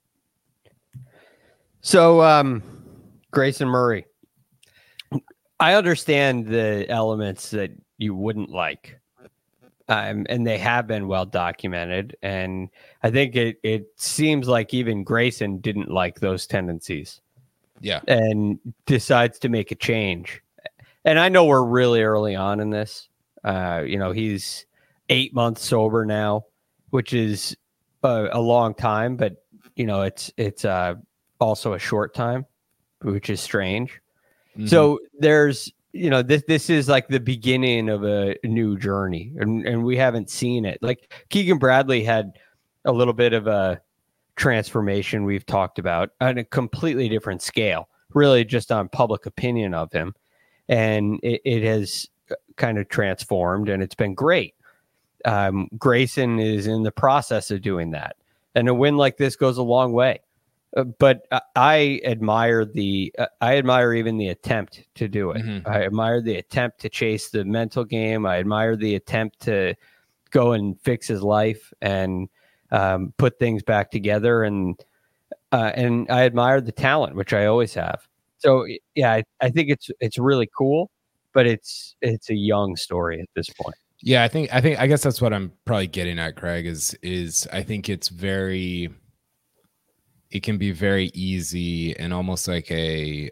So, Grayson Murray, I understand the elements that you wouldn't like. And they have been well documented. And I think it seems like even Grayson didn't like those tendencies. Yeah. And decides to make a change. And I know we're really early on in this. He's 8 months sober now, which is a long time, but it's also a short time, which is strange. Mm-hmm. So there's, this is like the beginning of a new journey, and we haven't seen it. Like Keegan Bradley had a little bit of a transformation we've talked about on a completely different scale, really just on public opinion of him. And it has kind of transformed, and it's been great. Grayson is in the process of doing that, and a win like this goes a long way. But I admire even the attempt to do it. Mm-hmm. I admire the attempt to chase the mental game. I admire the attempt to go and fix his life and put things back together. And I admire the talent, which I always have. So yeah, I think it's really cool, but it's a young story at this point. Yeah, I guess that's what I'm probably getting at, Craig. Is I think it can be very easy and almost like it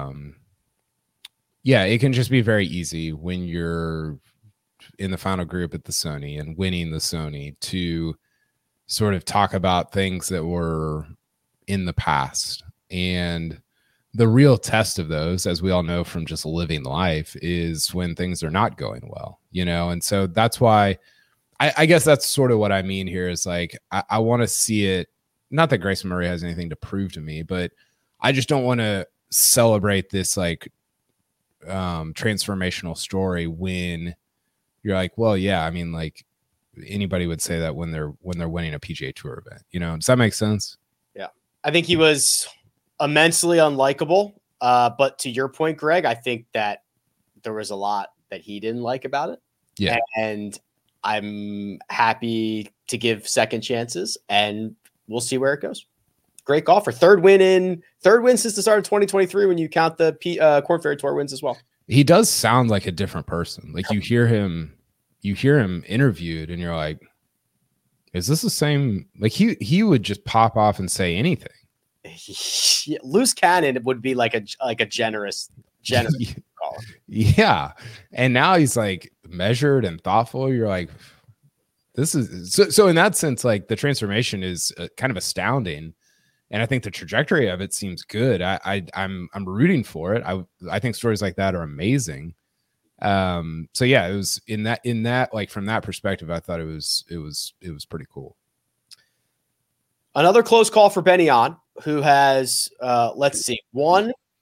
can just be very easy when you're in the final group at the Sony and winning the Sony to sort of talk about things that were in the past. And the real test of those, as we all know from just living life, is when things are not going well, And so that's why I guess that's sort of what I mean here is like, I want to see it. Not that Grayson Murray has anything to prove to me, but I just don't want to celebrate this like transformational story when you're like, well, yeah, I mean, like anybody would say that when they're winning a PGA Tour event, Does that make sense? Yeah, I think he was immensely unlikable. But to your point, Greg, I think that there was a lot that he didn't like about it. Yeah, and I'm happy to give second chances and. We'll see where it goes. Great golfer. Third win since the start of 2023 when you count the Korn Ferry Tour wins as well. He does sound like a different person. Like you hear him interviewed and you're like, is this the same? Like he would just pop off and say anything. Loose cannon would be like a generous caller. Yeah. And now he's like measured and thoughtful. You're like, this is so in that sense, like the transformation is kind of astounding. And I think the trajectory of it seems good. I'm rooting for it. I think stories like that are amazing. So yeah, it was in that like from that perspective, I thought it was pretty cool. Another close call for Benny On, who has let's see, 1,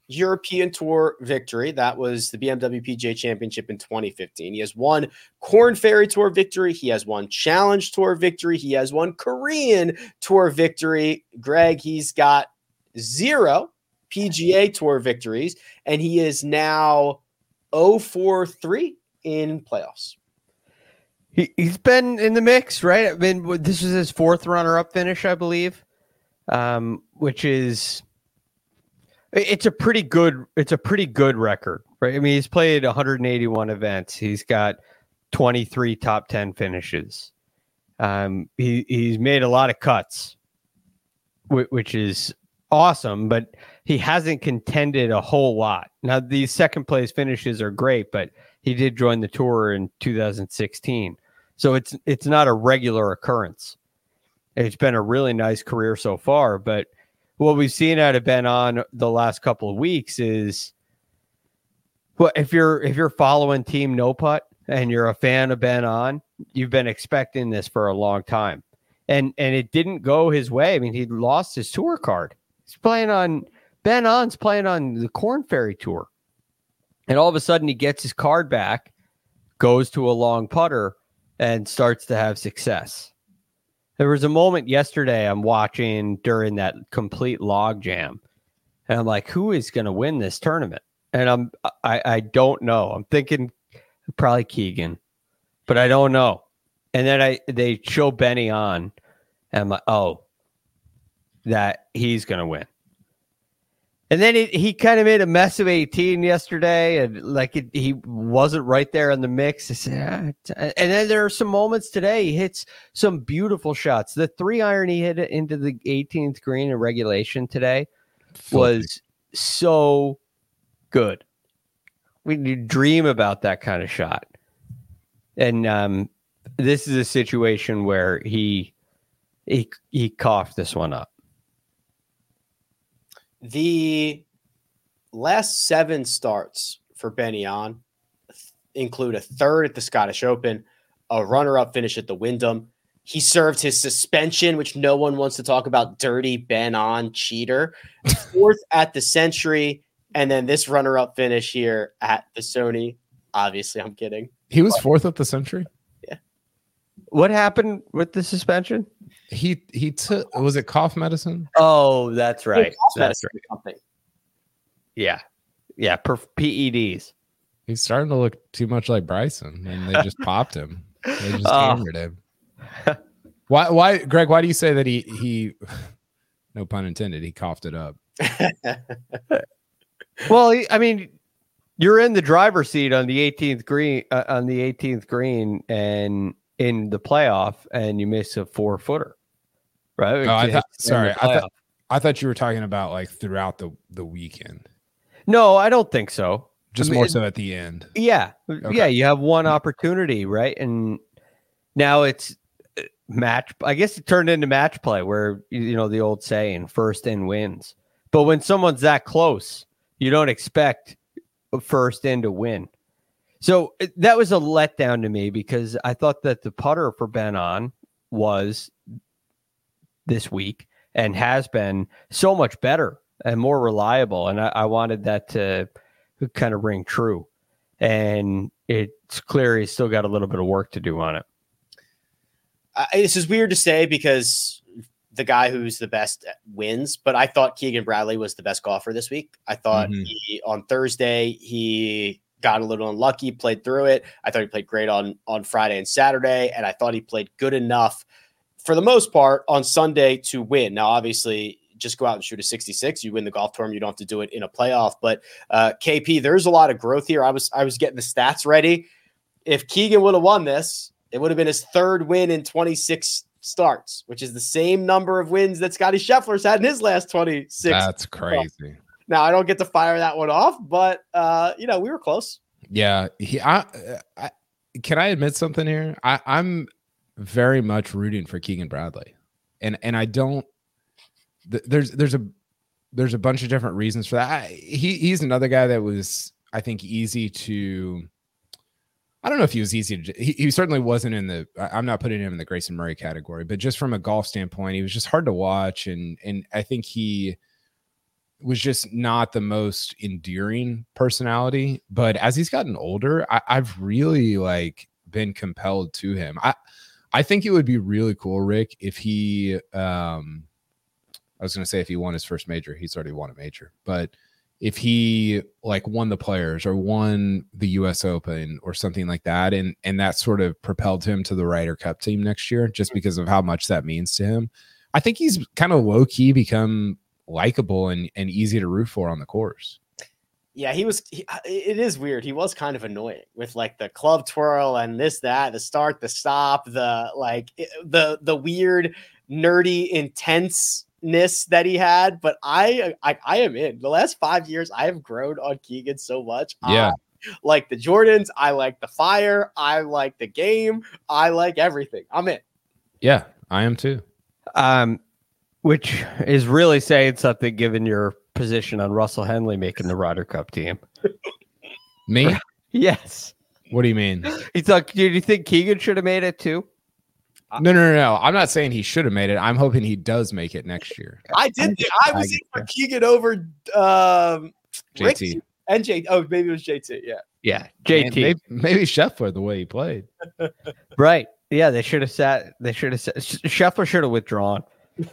European Tour victory. That was the BMW PGA Championship in 2015. He has one Korn Ferry Tour victory. He has one Challenge Tour victory. He has one Korean Tour victory. Greg, he's got 0 PGA Tour victories, and he is now 0-4-3 in playoffs. He's been in the mix, right? I mean, this was his 4th runner-up finish, I believe, which is it's a pretty good record, right? I mean, he's played 181 events. He's got 23 top 10 finishes. He's made a lot of cuts, which is awesome, but he hasn't contended a whole lot. Now, these second place finishes are great, but he did join the tour in 2016. So it's not a regular occurrence. It's been a really nice career so far, but what we've seen out of Ben On the last couple of weeks is, well, if you're following Team No Putt and you're a fan of Ben On, you've been expecting this for a long time. And it didn't go his way. I mean, he lost his tour card. Ben On's playing on the Korn Ferry Tour. And all of a sudden he gets his card back, goes to a long putter, and starts to have success. There was a moment yesterday I'm watching during that complete log jam, and I'm like, who is going to win this tournament? And I don't know. I'm thinking probably Keegan, but I don't know. And then they show Benny on, and I'm like, oh, that he's going to win. And then he kind of made a mess of 18 yesterday, and he wasn't right there in the mix. And then there are some moments today. He hits some beautiful shots. The 3-iron he hit into the 18th green in regulation today was so good. We dream about that kind of shot. And this is a situation where he coughed this one up. The last 7 starts for Benny On include a 3rd at the Scottish Open, a runner-up finish at the Wyndham. He served his suspension, which no one wants to talk about, dirty Ben On cheater, 4th at the Century, and then this runner-up finish here at the Sony. Obviously, I'm kidding. He was 4th at the Century? Yeah. What happened with the suspension? He took, was it cough medicine? Oh, that's right. That's right. Something. Yeah. PEDs. He's starting to look too much like Bryson, and they just popped him. They just hammered him. Why, Greg? Why do you say that he? No pun intended. He coughed it up. Well, I mean, you're in the driver's seat on the 18th green, and in the playoff, and you miss a 4-footer, right? Oh, I thought you were talking about like throughout the weekend. No, I don't think so. Just more so at the end. Yeah. Okay. Yeah. You have one opportunity, right? And now it's match. I guess it turned into match play where, the old saying, first in wins. But when someone's that close, you don't expect first in to win. So that was a letdown to me because I thought that the putter for Ben On was this week and has been so much better and more reliable. And I wanted that to kind of ring true. And it's clear he's still got a little bit of work to do on it. This is weird to say because the guy who's the best wins, but I thought Keegan Bradley was the best golfer this week. I thought on Thursday, he got a little unlucky, played through it. I thought he played great on Friday and Saturday, and I thought he played good enough for the most part on Sunday to win. Now, obviously, just go out and shoot a 66. You win the golf tournament. You don't have to do it in a playoff. But KP, there's a lot of growth here. I was getting the stats ready. If Keegan would have won this, it would have been his 3rd win in 26 starts, which is the same number of wins that Scotty Scheffler's had in his last 26. That's crazy. Starts. Now, I don't get to fire that one off, but, we were close. Yeah. Can I admit something here? I'm very much rooting for Keegan Bradley. And I don't – there's a bunch of different reasons for that. He's another guy that was, I think, easy to – I don't know if he was easy to – he certainly wasn't in the – I'm not putting him in the Grayson Murray category, but just from a golf standpoint, he was just hard to watch. And I think he – was just not the most endearing personality. But as he's gotten older, I've really like been compelled to him. I think it would be really cool, Rick, if he I was going to say if he won his first major. He's already won a major, but if he like won the Players or won the US Open or something like that, and that sort of propelled him to the Ryder Cup team next year, just because of how much that means to him, I think he's kind of low key become likable and easy to root for on the course. Yeah, it is weird. He was kind of annoying with like the club twirl and this, that, the start, the stop, the weird, nerdy, intenseness that he had. But I am in. The last 5 years, I have grown on Keegan so much. Yeah. I like the Jordans. I like the fire. I like the game. I like everything. I'm in. Yeah, I am too. Which is really saying something given your position on Russell Henley making the Ryder Cup team. Me? Yes. What do you mean? He's like, do you think Keegan should have made it too? No. I'm not saying he should have made it. I'm hoping he does make it next year. I was in for Keegan over JT and JT. Oh, maybe it was JT. Yeah, JT. Maybe Scheffler the way he played. Right. Yeah, they should have sat. Scheffler should have withdrawn.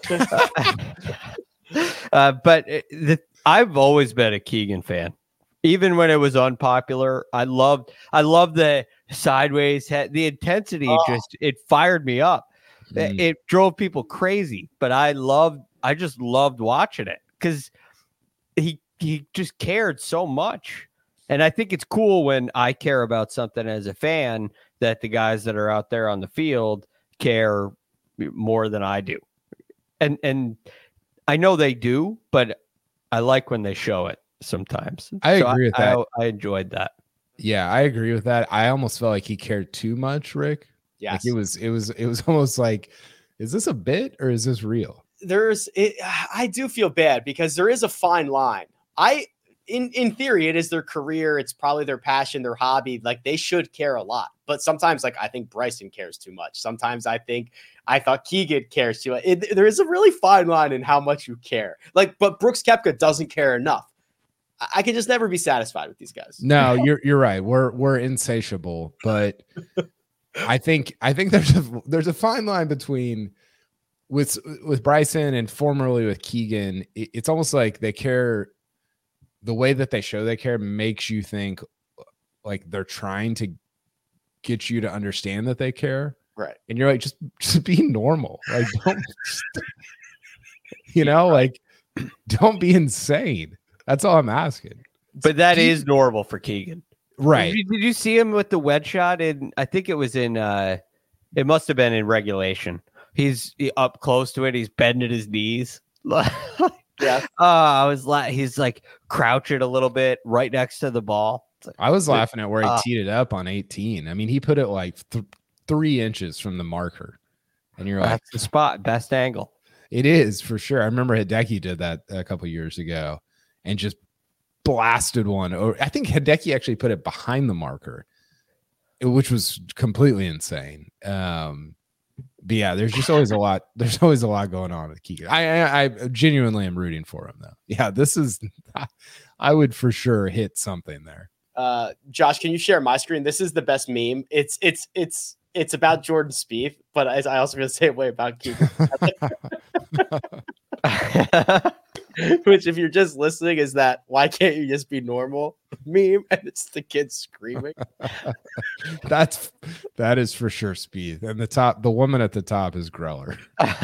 But I've always been a Keegan fan, even when it was unpopular. I loved the sideways head, the intensity. It fired me up. It drove people crazy, but I just loved watching it because he just cared so much. And I think it's cool when I care about something as a fan that the guys that are out there on the field care more than I do. And I know they do, but I like when they show it sometimes. I agree with that. I enjoyed that. Yeah, I agree with that. I almost felt like he cared too much, Rick. Yes. Like it was almost like, is this a bit or is this real? I do feel bad because there is a fine line. In theory, it is their career. It's probably their passion, their hobby. Like they should care a lot. But sometimes, like I think Bryson cares too much. Sometimes I thought Keegan cares too much. There is a really fine line in how much you care. Like, but Brooks Koepka doesn't care enough. I can just never be satisfied with these guys. No, you're right. We're insatiable, but I think there's a fine line between with Bryson and formerly with Keegan. It's almost like they care. The way that they show they care makes you think like they're trying to get you to understand that they care. Right. And you're like, just be normal. Like, don't be insane. That's all I'm asking. But that is normal for Keegan. Right. Did you see him with the wedge shot I think it was in, it must've been in regulation. He's up close to it. He's bending his knees. Yeah. He's like crouching a little bit right next to the ball. Like, I was laughing at where he teed it up on 18. I mean, he put it like 3 inches from the marker, and you're like, that's the spot, best angle. It is for sure. I remember Hideki did that a couple years ago, and just blasted one. Or I think Hideki actually put it behind the marker, which was completely insane. But yeah, there's just always a lot. There's always a lot going on with Keegan. I genuinely am rooting for him though. Yeah, this is. I would for sure hit something there. Josh, can you share my screen? This is the best meme. It's about Jordan Spieth, but I also feel the same way about Keegan. Which, if you're just listening, is that why can't you just be normal meme? And it's the kids screaming. That is for sure Spieth. And the woman at the top is Greller.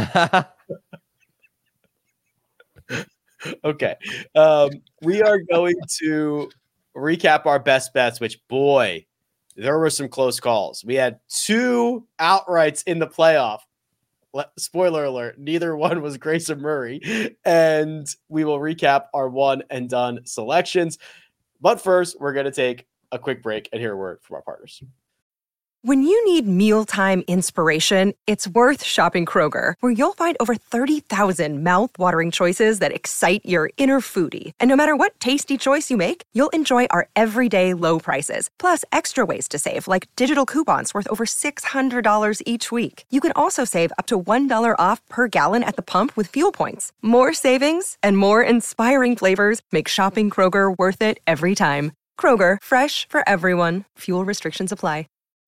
Okay. We are going to recap our best bets, which, boy, there were some close calls. We had 2 outrights in the playoff. Spoiler alert, neither one was Grayson Murray. And we will recap our one and done selections. But first, we're going to take a quick break and hear a word from our partners. When you need mealtime inspiration, it's worth shopping Kroger, where you'll find over 30,000 mouth-watering choices that excite your inner foodie. And no matter what tasty choice you make, you'll enjoy our everyday low prices, plus extra ways to save, like digital coupons worth over $600 each week. You can also save up to $1 off per gallon at the pump with fuel points. More savings and more inspiring flavors make shopping Kroger worth it every time. Kroger, fresh for everyone. Fuel restrictions apply.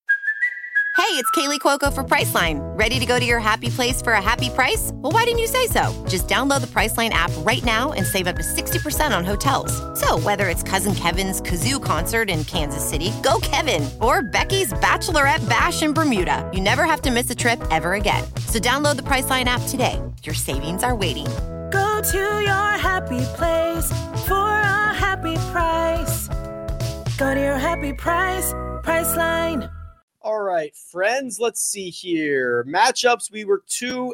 Hey, it's Kaylee Cuoco for Priceline. Ready to go to your happy place for a happy price? Well, why didn't you say so? Just download the Priceline app right now and save up to 60% on hotels. So whether it's Cousin Kevin's Kazoo Concert in Kansas City, go Kevin, or Becky's Bachelorette Bash in Bermuda, you never have to miss a trip ever again. So download the Priceline app today. Your savings are waiting. Go to your happy place for a happy price. Go to your happy price, Priceline. All right, friends, let's see here. Matchups, we were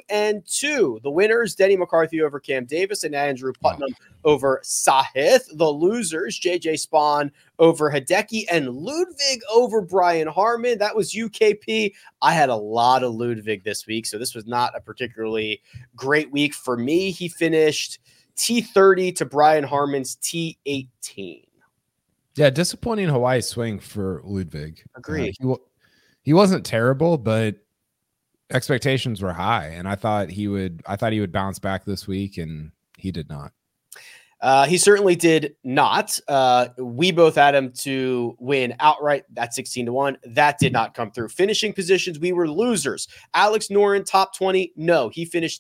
2-2. The winners, Denny McCarthy over Cam Davis and Andrew Putnam over Sahith. The losers, JJ Spawn over Hideki and Ludwig over Brian Harman. That was UKP. I had a lot of Ludwig this week, so this was not a particularly great week for me. He finished T30 to Brian Harman's T18. Yeah, disappointing Hawaii swing for Ludwig. Agreed. He wasn't terrible, but expectations were high, and I thought he would bounce back this week, and he did not. He certainly did not. We both had him to win outright. That's 16-1. That did not come through. Finishing positions, we were losers. Alex Noren, top 20. No, he finished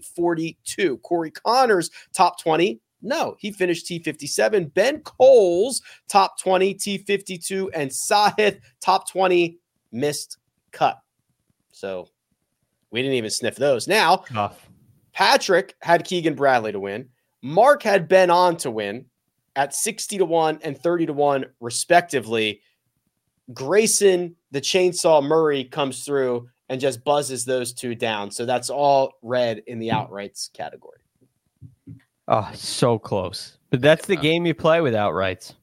T42. Corey Connors, top 20. No, he finished T57. Ben Coles, top 20, T52. And Sahith, top 20, missed cut. So we didn't even sniff those. Now, Patrick had Keegan Bradley to win. Mark had Ben On to win at 60-1 and 30-1, respectively. Grayson, the Chainsaw Murray, comes through and just buzzes those two down. So that's all red in the outrights category. Oh, so close. But that's the game you play with outrights.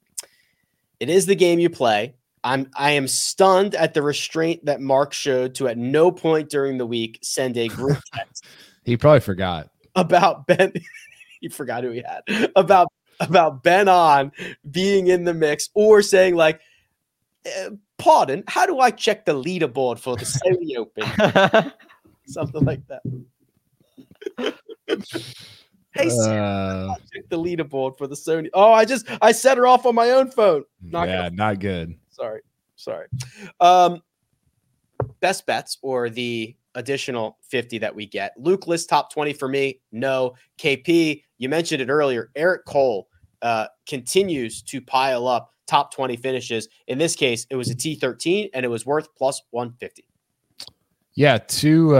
It is the game you play. I am stunned at the restraint that Mark showed to at no point during the week send a group text. He probably forgot about Ben. He forgot who he had about Ben On being in the mix, or saying like, pardon, how do I check the leaderboard for the Sony Open? Something like that. Hey, Sarah, check the leaderboard for the Sony. Oh, I set her off on my own phone. Not good. Sorry. Best bets, or the additional 50 that we get. Luke List top 20 for me. No. KP, you mentioned it earlier. Eric Cole continues to pile up top 20 finishes. In this case, it was a T13 and it was worth plus 150. Yeah, two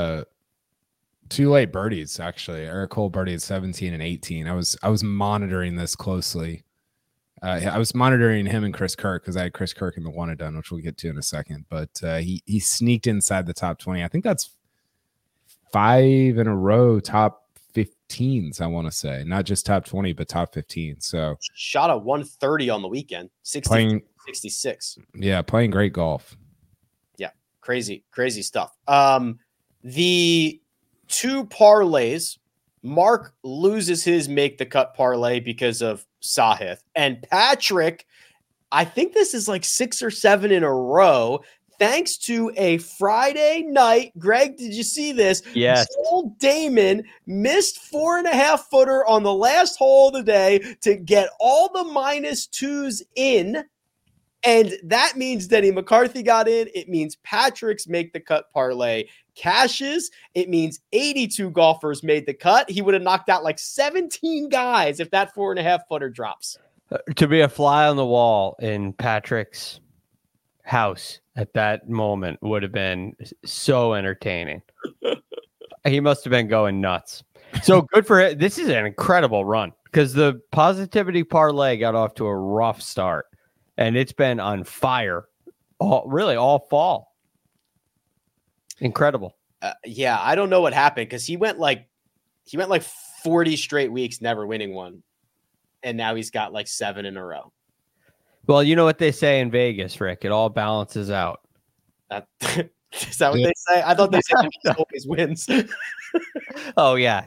late birdies, actually. Eric Cole birdied 17 and 18. I was monitoring this closely. I was monitoring him and Chris Kirk because I had Chris Kirk in the one and done, which we'll get to in a second. But he sneaked inside the top 20. I think that's 5 in a row top 15s, I want to say. Not just top 20, but top 15. So shot a 130 on the weekend, 66. Yeah, playing great golf. Yeah, crazy stuff. The two parlays, Mark loses his make the cut parlay because of Sahith, and Patrick, I think this is like 6 or 7 in a row, thanks to a Friday night. Greg, did you see this? Yes. Old Damon missed 4.5 footer on the last hole of the day to get all the -2s in. And that means Denny McCarthy got in. It means Patrick's make the cut parlay cashes. It means 82 golfers made the cut. He would have knocked out like 17 guys if that 4.5 footer drops. To be a fly on the wall in Patrick's house at that moment would have been so entertaining. He must have been going nuts. So good for it. This is an incredible run because the positivity parlay got off to a rough start. And it's been on fire all fall. Incredible. Yeah, I don't know what happened because he went like 40 straight weeks never winning one. And now he's got like 7 in a row. Well, you know what they say in Vegas, Rick. It all balances out. Is that what they say? I thought they said he always wins. Oh yeah.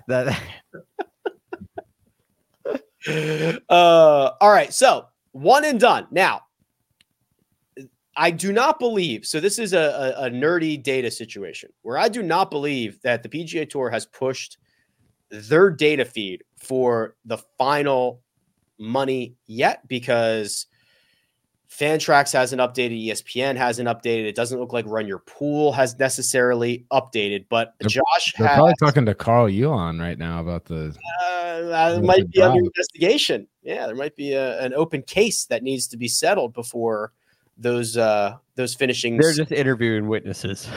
All right. So 1 and done. Now, I do not believe. So this is a nerdy data situation where I do not believe that the PGA Tour has pushed their data feed for the final money yet, because Fantrax hasn't updated, ESPN hasn't updated. It doesn't look like Run Your Pool has necessarily updated, but they're probably talking to Carl Yuan right now about the. That might be under investigation. Yeah, there might be an open case that needs to be settled before those finishings. They're just interviewing witnesses.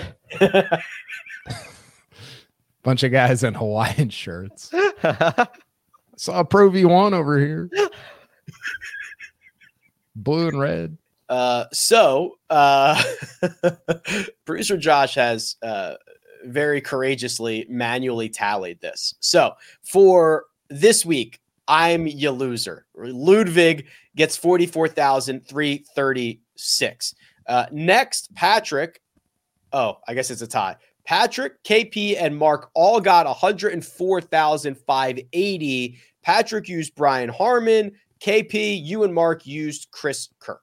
Bunch of guys in Hawaiian shirts. Saw a Pro V1 over here. Blue and red. So producer Josh has very courageously manually tallied this. So for this week, I'm your loser. Ludwig gets 44,336. Next, Patrick. Oh, I guess it's a tie. Patrick, KP, and Mark all got 104,580. Patrick used Brian Harman. KP, you and Mark used Chris Kirk.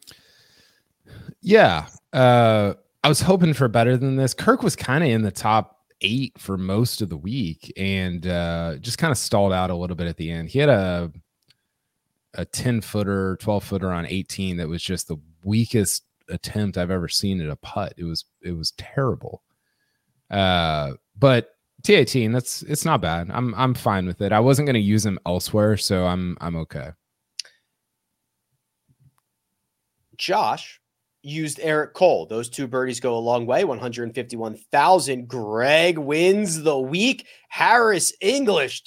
Yeah. I was hoping for better than this. Kirk was kind of in the top 8 for most of the week and just kind of stalled out a little bit at the end. He had a 10-footer, 12-footer on 18 that was just the weakest attempt I've ever seen at a putt. It was terrible. But T18, it's not bad. I'm fine with it. I wasn't going to use him elsewhere, so I'm okay. Josh used Eric Cole. Those 2 birdies go a long way. 151,000. Greg wins the week. Harris English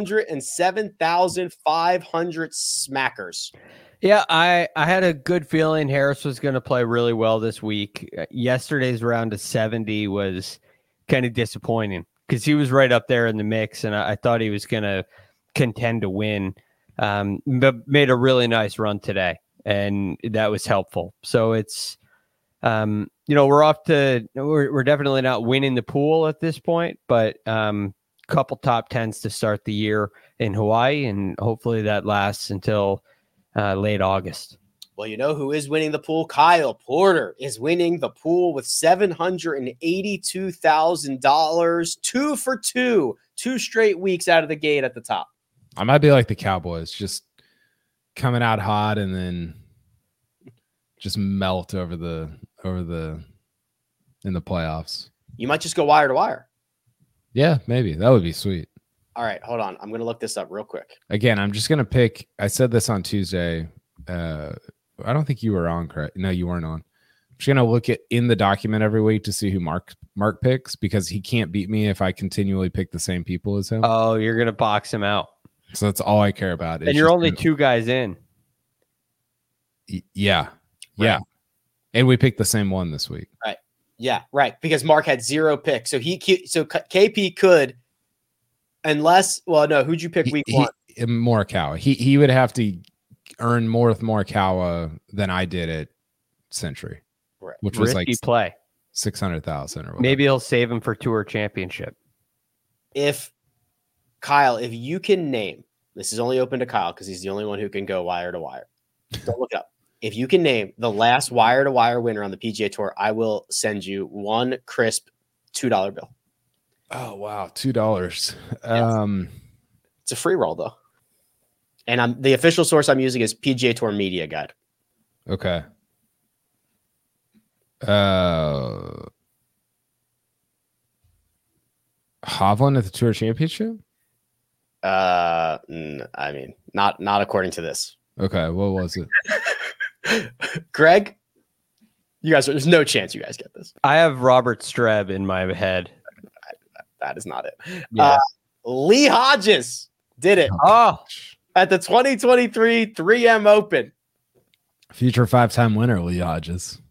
207,500 smackers. Yeah, I had a good feeling Harris was going to play really well this week. Yesterday's round of 70 was kind of disappointing because he was right up there in the mix, and I thought he was going to contend to win. But made a really nice run today, and that was helpful. So it's, we're off to, we're definitely not winning the pool at this point, but couple top 10s to start the year in Hawaii, and hopefully that lasts until late August. Well, you know who is winning the pool? Kyle Porter is winning the pool with $782,000, 2 for 2 straight weeks out of the gate at the top. I might be like the Cowboys, just coming out hot and then just melt over the in the playoffs. You might just go wire to wire. Yeah, maybe that would be sweet. All right, hold on. I'm going to look this up real quick. Again, I'm just going to pick. I said this on Tuesday. I don't think you were on, correct? No, you weren't on. I'm just going to look at in the document every week to see who Mark picks, because he can't beat me if I continually pick the same people as him. Oh, you're going to box him out. So that's all I care about. And you're only 2 guys in. Yeah. Right. Yeah. And we picked the same one this week. Right. Yeah, right. Because Mark had 0 picks. So KP could, unless, well, no, who'd you pick week 1? Morikawa. He would have to earn more with Morikawa than I did at Century, right, which was risky like play. 600,000 or whatever. Maybe he'll save him for Tour Championship. If Kyle, if you can name, this is only open to Kyle because he's the only one who can go wire to wire. Don't look it up. If you can name the last wire to wire winner on the PGA Tour, I will send you 1 crisp $2 bill. Oh wow, $2. Yes. It's a free roll though. And the official source I'm using is PGA Tour Media Guide. Okay. Hovland at the Tour Championship? I mean, not according to this. Okay, what was it? Greg, there's no chance you guys get this. I have Robert Streb in my head. That is not it. Yeah. Lee Hodges did it. Oh, at the 2023 3M Open. Future 5-time winner, Lee Hodges.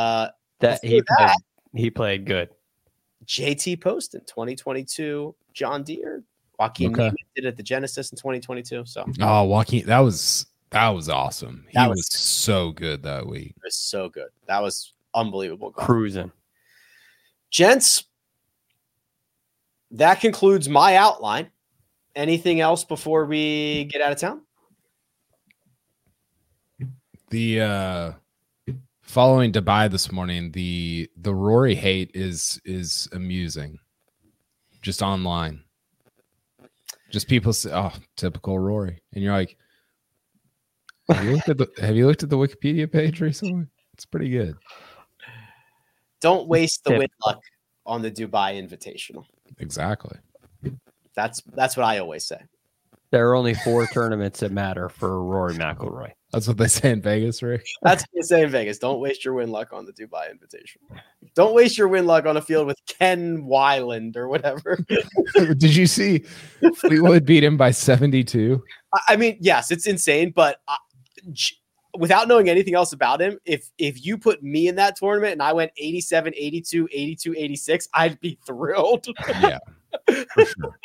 He played good. JT Poston, 2022 John Deere. Joaquin Neiman did it at the Genesis in 2022. So Joaquin, that was awesome. He was so good that week. It was so good. That was unbelievable. Cruising. Gents, that concludes my outline. Anything else before we get out of town? The following Dubai this morning, the Rory hate is amusing. Just online. Just people say, "Oh, typical Rory," and you're like, have you looked at the Wikipedia page recently? It's pretty good. Don't waste the win luck on the Dubai Invitational. Exactly. That's what I always say. There are only 4 tournaments that matter for Rory McIlroy. That's what they say in Vegas, Rick. That's what they say in Vegas. Don't waste your win luck on the Dubai Invitational. Don't waste your win luck on a field with Ken Weiland or whatever. Did you see Fleetwood beat him by 72? I mean, yes, it's insane, but without knowing anything else about him, if you put me in that tournament and I went 87, 82, 82, 86, I'd be thrilled. Yeah, for sure.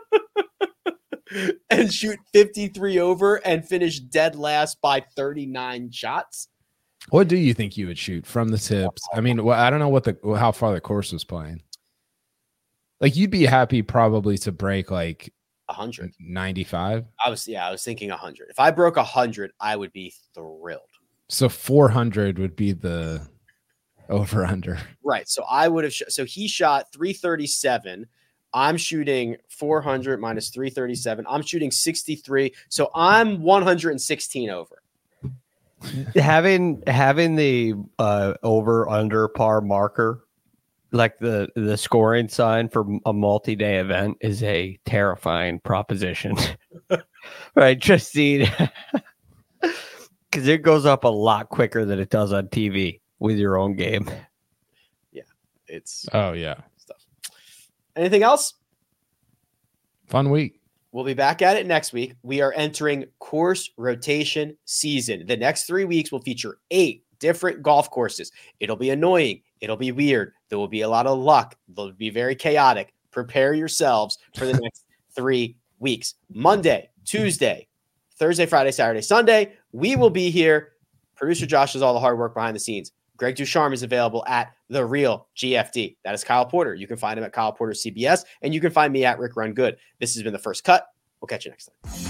And shoot 53 over and finish dead last by 39 shots. What do you think you would shoot from the tips? I mean, I don't know how far the course was playing. Like, you'd be happy probably to break like 100, 95. I was thinking 100. If I broke 100, I would be thrilled. So 400 would be the over under. Right. So I would have. So he shot 337. I'm shooting 400 minus 337. I'm shooting 63. So I'm 116 over. Having the over under par marker, like the scoring sign for a multi-day event, is a terrifying proposition. Right? Just see, because it goes up a lot quicker than it does on TV with your own game. Yeah. It's stuff. Anything else? Fun week. We'll be back at it next week. We are entering course rotation season. The next 3 weeks will feature 8 different golf courses. It'll be annoying. It'll be weird. There will be a lot of luck. They'll be very chaotic. Prepare yourselves for the next 3 weeks. Monday, Tuesday, Thursday, Friday, Saturday, Sunday. We will be here. Producer Josh does all the hard work behind the scenes. Greg Ducharme is available at The Real GFD. That is Kyle Porter. You can find him at Kyle Porter CBS, and you can find me at Rick Run Good. This has been The First Cut. We'll catch you next time.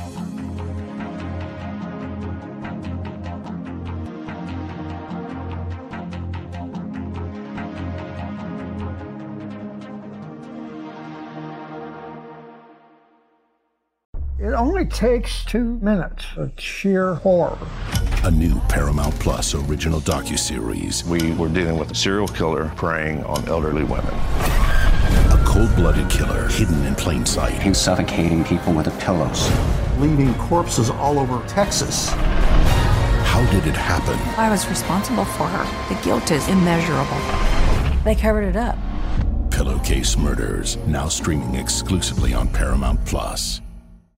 It only takes 2 minutes of sheer horror. A new Paramount Plus original docuseries. We were dealing with a serial killer preying on elderly women. A cold-blooded killer hidden in plain sight. He's suffocating people with pillows. Leaving corpses all over Texas. How did it happen? I was responsible for her. The guilt is immeasurable. They covered it up. Pillowcase Murders, now streaming exclusively on Paramount Plus.